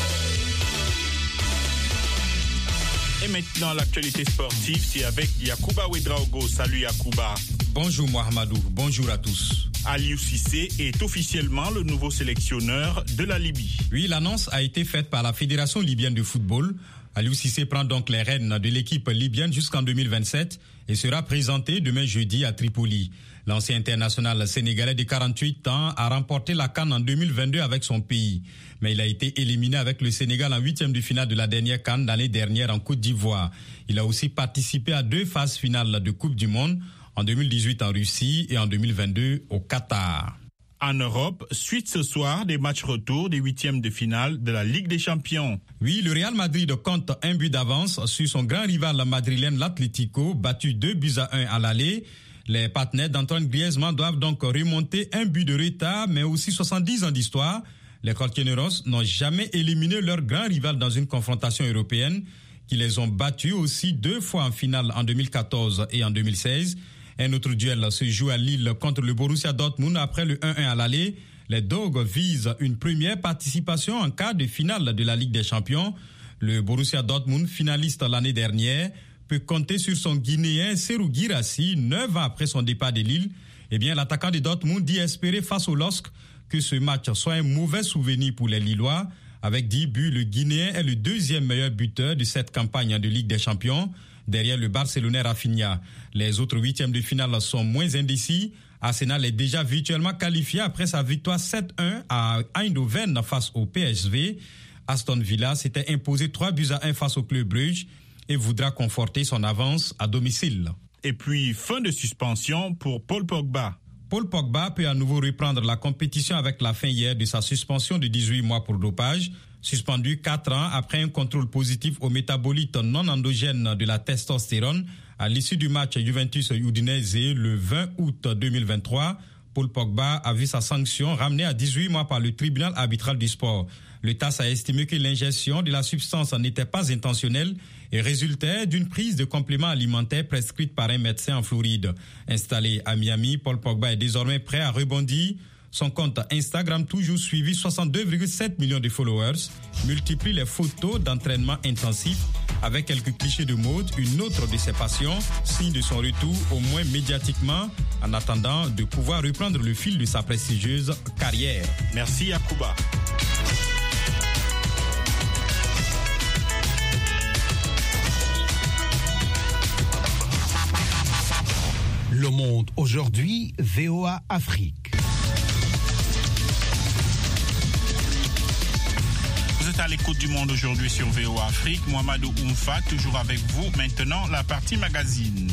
Et maintenant, l'actualité sportive, c'est avec Yacouba Ouedraogo. Salut Yacouba. Bonjour Mohamedou, bonjour à tous. Aliou Cissé est officiellement le nouveau sélectionneur de la Libye. Oui, l'annonce a été faite par la Fédération libyenne de football. Aliou Cissé prend donc les rênes de l'équipe libyenne jusqu'en 2027 et sera présenté demain jeudi à Tripoli. L'ancien international sénégalais de 48 ans a remporté la CAN en 2022 avec son pays. Mais il a été éliminé avec le Sénégal en 8e de finale de la dernière CAN l'année dernière en Côte d'Ivoire. Il a aussi participé à 2 phases finales de Coupe du Monde, en 2018 en Russie et en 2022 au Qatar. En Europe, suite ce soir des matchs retour des 8e de finale de la Ligue des Champions. Oui, le Real Madrid compte un but d'avance sur son grand rival madrilène, l'Atlético, battu 2-1 à l'aller. Les partenaires d'Antoine Griezmann doivent donc remonter un but de retard, mais aussi 70 ans d'histoire. Les Colchoneros n'ont jamais éliminé leur grand rival dans une confrontation européenne, qui les ont battus aussi 2 fois en finale en 2014 et en 2016. Un autre duel se joue à Lille contre le Borussia Dortmund après le 1-1 à l'aller. Les Dogs visent une première participation en quart de finale de la Ligue des Champions. Le Borussia Dortmund, finaliste l'année dernière, peut compter sur son Guinéen Serhou Guirassy 9 ans après son départ de Lille. Eh bien, l'attaquant de Dortmund dit espérer face au LOSC que ce match soit un mauvais souvenir pour les Lillois. Avec 10 buts, le Guinéen est le 2e meilleur buteur de cette campagne de Ligue des Champions, derrière le Barcelonais Rafinha. Les autres 8e de finale sont moins indécis. Arsenal est déjà virtuellement qualifié après sa victoire 7-1 à Eindhoven face au PSV. Aston Villa s'était imposé 3-1 face au Club Brugge et voudra conforter son avance à domicile. Et puis, fin de suspension pour Paul Pogba. Paul Pogba peut à nouveau reprendre la compétition avec la fin hier de sa suspension de 18 mois pour dopage. Suspendu 4 ans après un contrôle positif au métabolite non endogène de la testostérone à l'issue du match Juventus-Udinese le 20 août 2023. Paul Pogba a vu sa sanction ramenée à 18 mois par le tribunal arbitral du sport. Le TAS a estimé que l'ingestion de la substance n'était pas intentionnelle et résultait d'une prise de compléments alimentaires prescrite par un médecin en Floride. Installé à Miami, Paul Pogba est désormais prêt à rebondir. Son compte Instagram, toujours suivi, 62,7 millions de followers, multiplie les photos d'entraînement intensif avec quelques clichés de mode, une autre de ses passions, signe de son retour, au moins médiatiquement, en attendant de pouvoir reprendre le fil de sa prestigieuse carrière. Merci Yacouba. Le Monde aujourd'hui, VOA Afrique. Vous êtes à l'écoute du Monde aujourd'hui sur VOA Afrique. Mohamedou Oumfa, toujours avec vous. Maintenant, la partie magazine.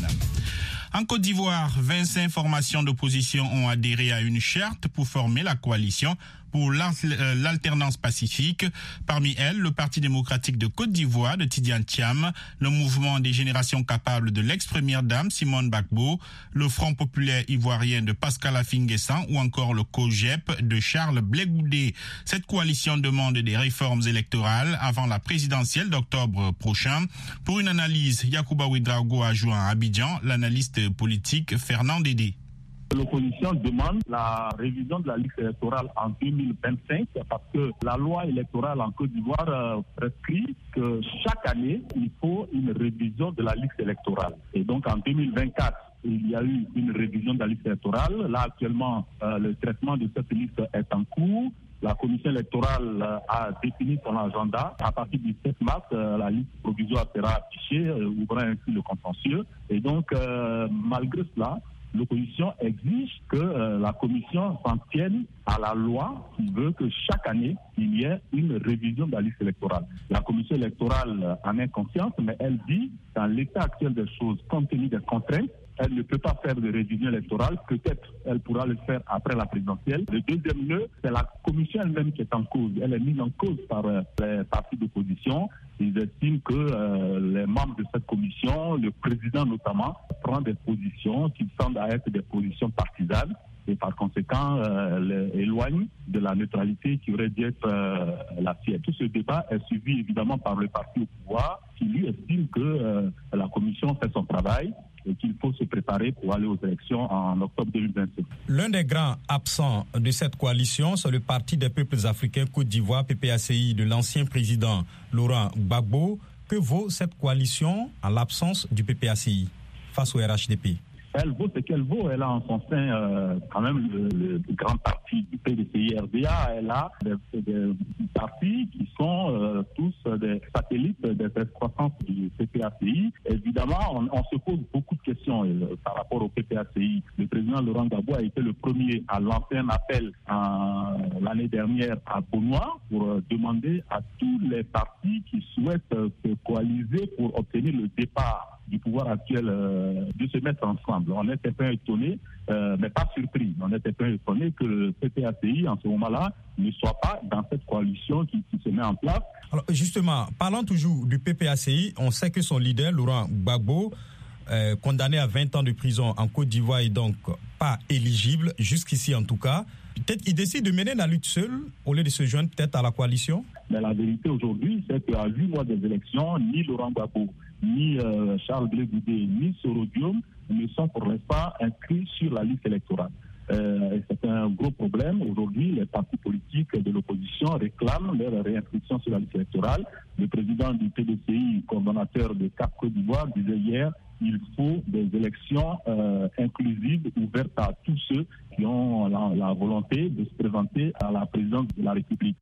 En Côte d'Ivoire, 25 formations d'opposition ont adhéré à une charte pour former la coalition pour l'alternance pacifique. Parmi elles, le Parti démocratique de Côte d'Ivoire de Tidiane Thiam, le mouvement des générations capables de l'ex-première dame Simone Gbagbo, le Front populaire ivoirien de Pascal Affi-N'Guessan ou encore le COGEP de Charles Blé Goudé. Cette coalition demande des réformes électorales avant la présidentielle d'octobre prochain. Pour une analyse, Yacouba Ouedraogo a joint à Abidjan l'analyste politique Fernand Dédé. L'opposition demande la révision de la liste électorale en 2025 parce que la loi électorale en Côte d'Ivoire prescrit que chaque année, il faut une révision de la liste électorale. Et donc en 2024, il y a eu une révision de la liste électorale. Là, actuellement, le traitement de cette liste est en cours. La commission électorale a défini son agenda. À partir du 7 mars, la liste provisoire sera affichée, ouvrant ainsi le contentieux. Et donc, malgré cela, l'opposition exige que la commission s'en tienne à la loi qui veut que chaque année, il y ait une révision de la liste électorale. La commission électorale en est consciente, mais elle dit, dans l'état actuel des choses, compte tenu des contraintes, elle ne peut pas faire de révision électorale. Peut-être elle pourra le faire après la présidentielle. Le deuxième nœud, c'est la commission elle-même qui est en cause. Elle est mise en cause par les partis d'opposition. Ils estiment que les membres de cette commission, le président notamment, prend des positions qui semblent être des positions partisanes et par conséquent éloigne de la neutralité qui aurait dû être la sienne. Tout ce débat est suivi évidemment par le parti au pouvoir qui lui estime que la commission fait son travail et qu'il faut se préparer pour aller aux élections en octobre 2025. L'un des grands absents de cette coalition, c'est le Parti des peuples africains Côte d'Ivoire, PPACI, de l'ancien président Laurent Gbagbo. Que vaut cette coalition en l'absence du PPACI face au RHDP? Elle vaut ce qu'elle vaut. Elle a en son sein quand même le grand parti du PDCI-RDA. Elle a des partis qui sont tous des satellites des excroissances du PPACI. Évidemment, on se pose beaucoup de questions par rapport au PPACI. Le président Laurent Gbagbo a été le premier à lancer un appel l'année dernière à Beaunois pour demander à tous les partis qui souhaitent se coaliser pour obtenir le départ du pouvoir actuel de se mettre ensemble. On était un peu étonnés, mais pas surpris. On était un peu étonnés que le PPACI, en ce moment-là, ne soit pas dans cette coalition qui se met en place. Alors justement, parlant toujours du PPACI, on sait que son leader, Laurent Gbagbo, condamné à 20 ans de prison en Côte d'Ivoire, est donc pas éligible, jusqu'ici en tout cas. Peut-être qu'il décide de mener la lutte seul au lieu de se joindre peut-être à la coalition. Mais la vérité aujourd'hui, c'est qu'à 8 mois des élections, ni Laurent Gbagbo, ni Charles Blé Goudé, ni Sorodium ne sont pour l'instant inscrits sur la liste électorale. C'est un gros problème. Aujourd'hui, les partis politiques de l'opposition réclament leur réinscription sur la liste électorale. Le président du PDCI, coordonnateur de CAP Côte d'Ivoire, disait hier il faut des élections inclusives, ouvertes à tous ceux qui ont la volonté de se présenter à la présidence de la République.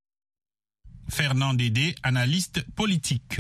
Fernand Dédé, analyste politique.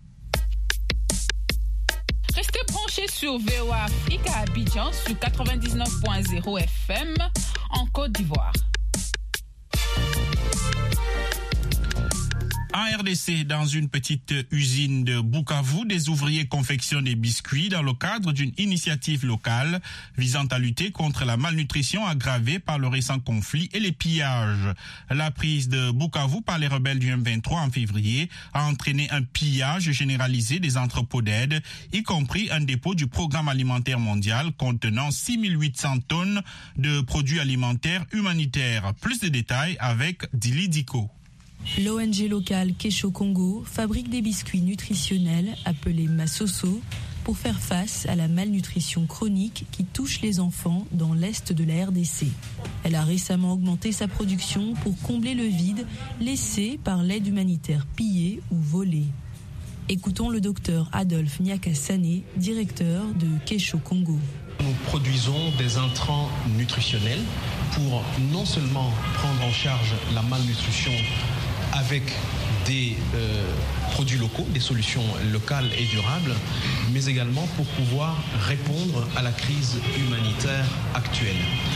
Restez branchés sur VOA Afrique à Abidjan sur 99.0 FM en Côte d'Ivoire. En RDC, dans une petite usine de Bukavu, des ouvriers confectionnent des biscuits dans le cadre d'une initiative locale visant à lutter contre la malnutrition aggravée par le récent conflit et les pillages. La prise de Bukavu par les rebelles du M23 en février a entraîné un pillage généralisé des entrepôts d'aide, y compris un dépôt du Programme alimentaire mondial contenant 6800 tonnes de produits alimentaires humanitaires. Plus de détails avec Dili Diko. L'ONG locale Kesho Congo fabrique des biscuits nutritionnels appelés Masoso pour faire face à la malnutrition chronique qui touche les enfants dans l'est de la RDC. Elle a récemment augmenté sa production pour combler le vide laissé par l'aide humanitaire pillée ou volée. Écoutons le docteur Adolphe Nyakasané, directeur de Kesho Congo. Nous produisons des intrants nutritionnels pour non seulement prendre en charge la malnutrition avec des produits locaux, des solutions locales et durables, mais également pour pouvoir répondre à la crise humanitaire actuelle.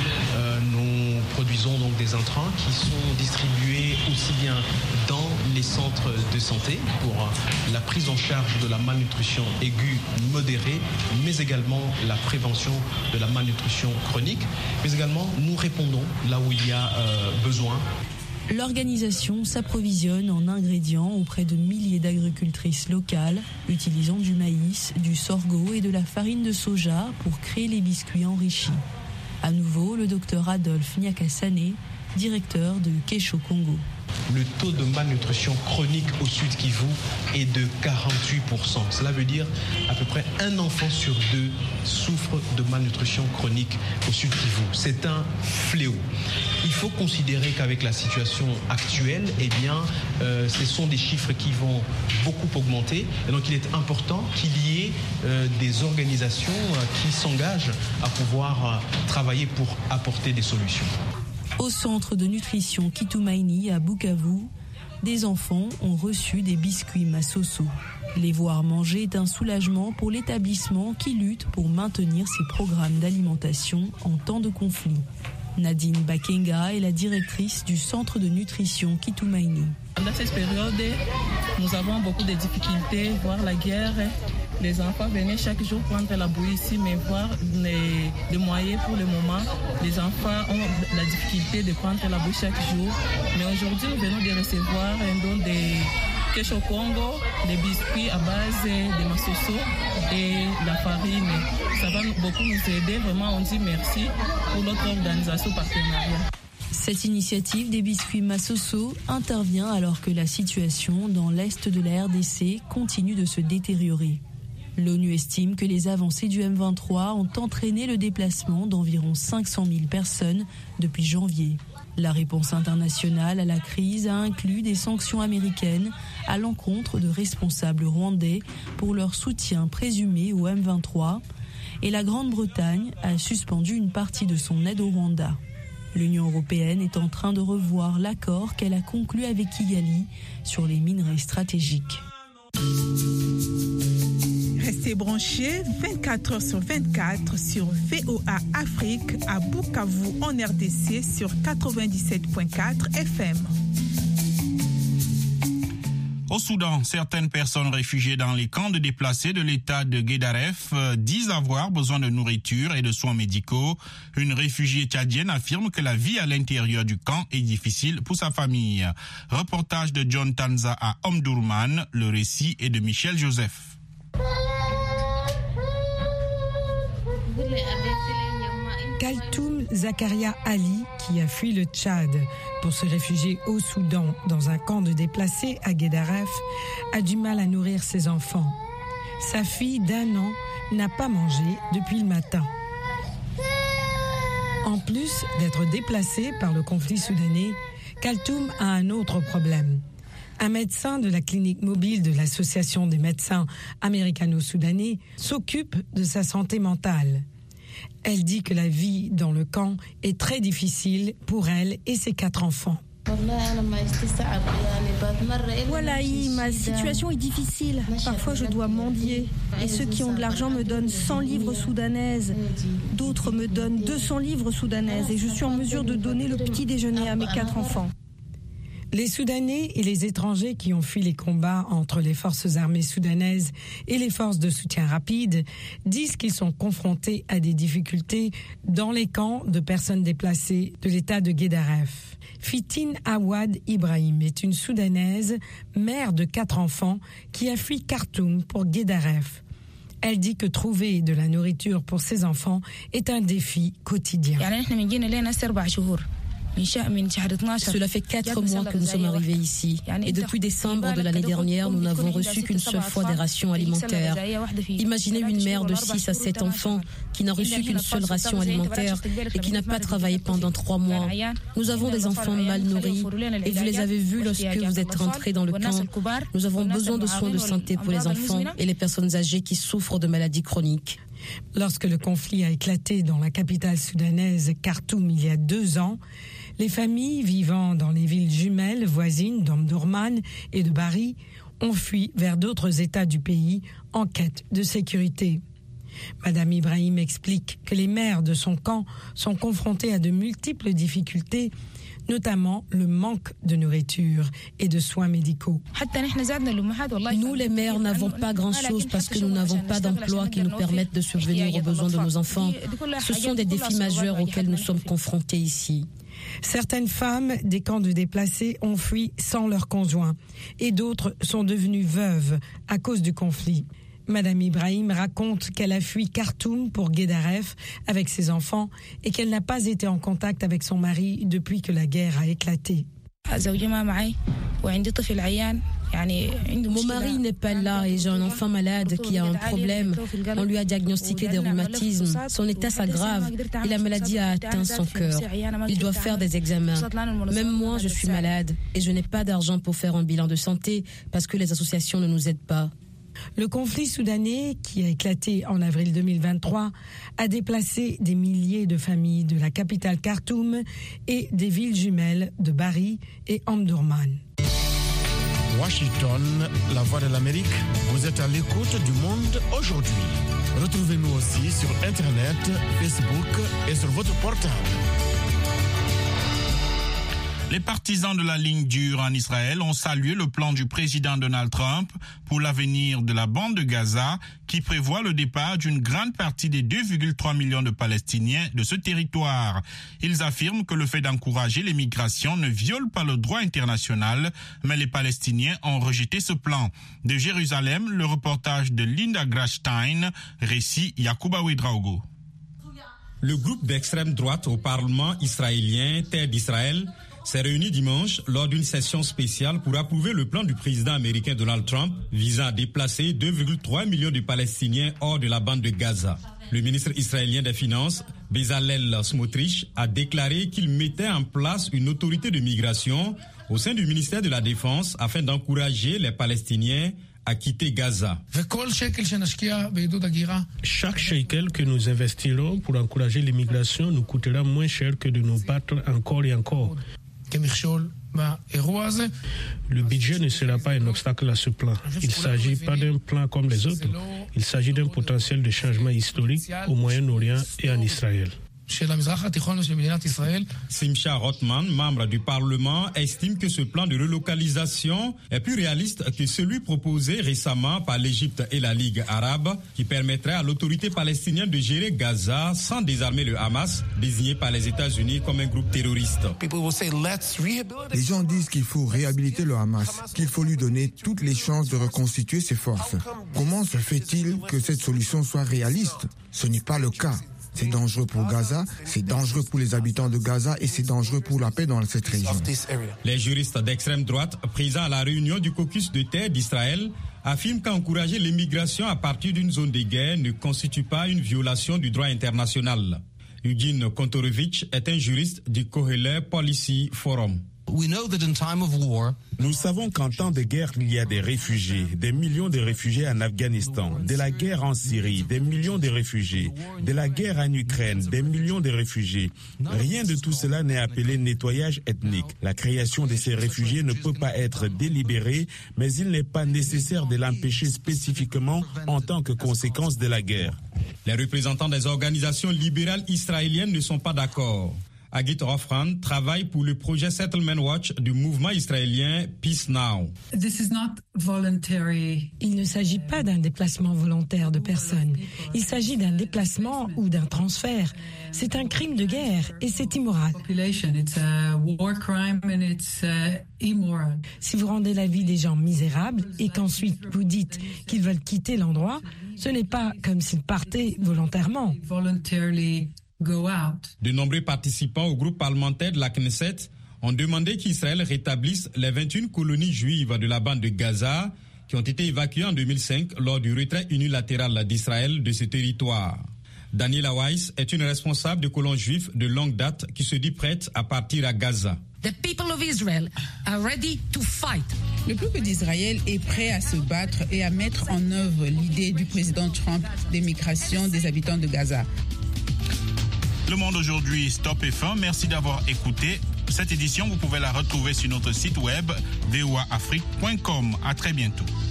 Nous produisons donc des intrants qui sont distribués aussi bien dans les centres de santé pour la prise en charge de la malnutrition aiguë modérée, mais également la prévention de la malnutrition chronique, mais également nous répondons là où il y a besoin. L'organisation s'approvisionne en ingrédients auprès de milliers d'agricultrices locales, utilisant du maïs, du sorgho et de la farine de soja pour créer les biscuits enrichis. À nouveau, le docteur Adolphe Nyakasané, directeur de Kesho Congo. Le taux de malnutrition chronique au Sud Kivu est de 48%. Cela veut dire à peu près un enfant sur deux souffre de malnutrition chronique au Sud Kivu. C'est un fléau. Il faut considérer qu'avec la situation actuelle, ce sont des chiffres qui vont beaucoup augmenter. Et donc il est important qu'il y ait des organisations qui s'engagent à pouvoir travailler pour apporter des solutions. Au centre de nutrition Kitumaini à Bukavu, des enfants ont reçu des biscuits Masoso. Les voir manger est un soulagement pour l'établissement qui lutte pour maintenir ses programmes d'alimentation en temps de conflit. Nadine Bakenga est la directrice du centre de nutrition Kitumaini. Dans cette période, nous avons beaucoup de difficultés, voire la guerre. Les enfants venaient chaque jour prendre la bouillie ici, mais voir les moyens pour le moment, les enfants ont la difficulté de prendre la bouillie chaque jour. Mais aujourd'hui, nous venons de recevoir un don de Kesho Congo, des biscuits à base de Masoso et la farine. Ça va beaucoup nous aider. Vraiment, on dit merci pour notre organisation partenariat. Cette initiative des biscuits Masoso intervient alors que la situation dans l'est de la RDC continue de se détériorer. L'ONU estime que les avancées du M23 ont entraîné le déplacement d'environ 500 000 personnes depuis janvier. La réponse internationale à la crise a inclus des sanctions américaines à l'encontre de responsables rwandais pour leur soutien présumé au M23 et la Grande-Bretagne a suspendu une partie de son aide au Rwanda. L'Union européenne est en train de revoir l'accord qu'elle a conclu avec Kigali sur les minerais stratégiques. Restez branchés 24 heures sur 24 sur VOA Afrique à Bukavu en RDC sur 97.4 FM. Au Soudan, certaines personnes réfugiées dans les camps de déplacés de l'État de Guédaref disent avoir besoin de nourriture et de soins médicaux. Une réfugiée tchadienne affirme que la vie à l'intérieur du camp est difficile pour sa famille. Reportage de John Tanza à Omdurman, le récit est de Michel Joseph. Kaltoum Zakaria Ali, qui a fui le Tchad pour se réfugier au Soudan dans un camp de déplacés à Guédaref, a du mal à nourrir ses enfants. Sa fille d'1 an n'a pas mangé depuis le matin. En plus d'être déplacée par le conflit soudanais, Kaltoum a un autre problème. Un médecin de la clinique mobile de l'Association des médecins américano-soudanais s'occupe de sa santé mentale. Elle dit que la vie dans le camp est très difficile pour elle et ses 4 enfants. Wallahi, ma situation est difficile. Parfois, je dois mendier. Et ceux qui ont de l'argent me donnent 100 livres soudanaises. D'autres me donnent 200 livres soudanaises. Et je suis en mesure de donner le petit déjeuner à mes 4 enfants. Les Soudanais et les étrangers qui ont fui les combats entre les forces armées soudanaises et les forces de soutien rapide disent qu'ils sont confrontés à des difficultés dans les camps de personnes déplacées de l'État de Guédaref. Fitine Awad Ibrahim est une Soudanaise, mère de 4 enfants, qui a fui Khartoum pour Guédaref. Elle dit que trouver de la nourriture pour ses enfants est un défi quotidien. Cela fait 4 mois que nous sommes arrivés ici. Et depuis décembre de l'année dernière, nous n'avons reçu qu'une seule fois des rations alimentaires. Imaginez une mère de 6 à 7 enfants qui n'a reçu qu'une seule ration alimentaire et qui n'a pas travaillé pendant 3 mois. Nous avons des enfants mal nourris et vous les avez vus lorsque vous êtes rentrés dans le camp. Nous avons besoin de soins de santé pour les enfants et les personnes âgées qui souffrent de maladies chroniques. Lorsque le conflit a éclaté dans la capitale soudanaise, Khartoum, il y a 2 ans, les familles vivant dans les villes jumelles voisines d'Omdurman et de Bari ont fui vers d'autres États du pays en quête de sécurité. Madame Ibrahim explique que les mères de son camp sont confrontées à de multiples difficultés, notamment le manque de nourriture et de soins médicaux. Nous, les mères, n'avons pas grand-chose parce que nous n'avons pas d'emploi qui nous permette de subvenir aux besoins de nos enfants. Ce sont des défis majeurs auxquels nous sommes confrontés ici. Certaines femmes des camps de déplacés ont fui sans leur conjoint et d'autres sont devenues veuves à cause du conflit. Madame Ibrahim raconte qu'elle a fui Khartoum pour Guédaref avec ses enfants et qu'elle n'a pas été en contact avec son mari depuis que la guerre a éclaté. Mon mari n'est pas là et j'ai un enfant malade qui a un problème. On lui a diagnostiqué des rhumatismes. Son état s'aggrave et la maladie a atteint son cœur. Il doit faire des examens. Même moi, je suis malade et je n'ai pas d'argent pour faire un bilan de santé parce que les associations ne nous aident pas. Le conflit soudanais, qui a éclaté en avril 2023, a déplacé des milliers de familles de la capitale Khartoum et des villes jumelles de Bari et Omdurman. Washington, la voix de l'Amérique, vous êtes à l'écoute du monde aujourd'hui. Retrouvez-nous aussi sur Internet, Facebook et sur votre portable. Les partisans de la ligne dure en Israël ont salué le plan du président Donald Trump pour l'avenir de la bande de Gaza qui prévoit le départ d'une grande partie des 2,3 millions de Palestiniens de ce territoire. Ils affirment que le fait d'encourager l'immigration ne viole pas le droit international, mais les Palestiniens ont rejeté ce plan. De Jérusalem, le reportage de Linda Grashstein, récit Yacouba Ouedraogo. Le groupe d'extrême droite au Parlement israélien, Terre d'Israël, s'est réuni dimanche lors d'une session spéciale pour approuver le plan du président américain Donald Trump visant à déplacer 2,3 millions de Palestiniens hors de la bande de Gaza. Le ministre israélien des Finances, Bezalel Smotrich, a déclaré qu'il mettait en place une autorité de migration au sein du ministère de la Défense afin d'encourager les Palestiniens à quitter Gaza. Chaque shekel que nous investirons pour encourager l'immigration nous coûtera moins cher que de nous battre encore et encore. Le budget ne sera pas un obstacle à ce plan. Il ne s'agit pas d'un plan comme les autres. Il s'agit d'un potentiel de changement historique au Moyen-Orient et en Israël. Simcha Rothman, membre du Parlement, estime que ce plan de relocalisation est plus réaliste que celui proposé récemment par l'Égypte et la Ligue arabe, qui permettrait à l'autorité palestinienne de gérer Gaza sans désarmer le Hamas, désigné par les États-Unis comme un groupe terroriste. Les gens disent qu'il faut réhabiliter le Hamas, qu'il faut lui donner toutes les chances de reconstituer ses forces. Comment se fait-il que cette solution soit réaliste? Ce n'est pas le cas. C'est dangereux pour Gaza, c'est dangereux pour les habitants de Gaza et c'est dangereux pour la paix dans cette région. Les juristes d'extrême droite, présents à la réunion du caucus de Terre d'Israël, affirment qu'encourager l'immigration à partir d'une zone de guerre ne constitue pas une violation du droit international. Eugene Kontorovich est un juriste du Kohelet Policy Forum. Nous savons qu'en temps de guerre, il y a des réfugiés, des millions de réfugiés en Afghanistan, de la guerre en Syrie, des millions de réfugiés, de la guerre en Ukraine, des millions de réfugiés. Rien de tout cela n'est appelé nettoyage ethnique. La création de ces réfugiés ne peut pas être délibérée, mais il n'est pas nécessaire de l'empêcher spécifiquement en tant que conséquence de la guerre. Les représentants des organisations libérales israéliennes ne sont pas d'accord. Agit Ofran, travaille pour le projet Settlement Watch du mouvement israélien Peace Now. Il ne s'agit pas d'un déplacement volontaire de personnes. Il s'agit d'un déplacement ou d'un transfert. C'est un crime de guerre et c'est immoral. Si vous rendez la vie des gens misérables et qu'ensuite vous dites qu'ils veulent quitter l'endroit, ce n'est pas comme s'ils partaient volontairement. De nombreux participants au groupe parlementaire de la Knesset ont demandé qu'Israël rétablisse les 21 colonies juives de la bande de Gaza qui ont été évacuées en 2005 lors du retrait unilatéral d'Israël de ce territoire. Daniela Weiss est une responsable de colons juifs de longue date qui se dit prête à partir à Gaza. The people of Israel are ready to fight. Le peuple d'Israël est prêt à se battre et à mettre en œuvre l'idée du président Trump d'émigration des habitants de Gaza. Le Monde aujourd'hui, stop et fin. Merci d'avoir écouté. Cette édition, vous pouvez la retrouver sur notre site web voaafrique.com. À très bientôt.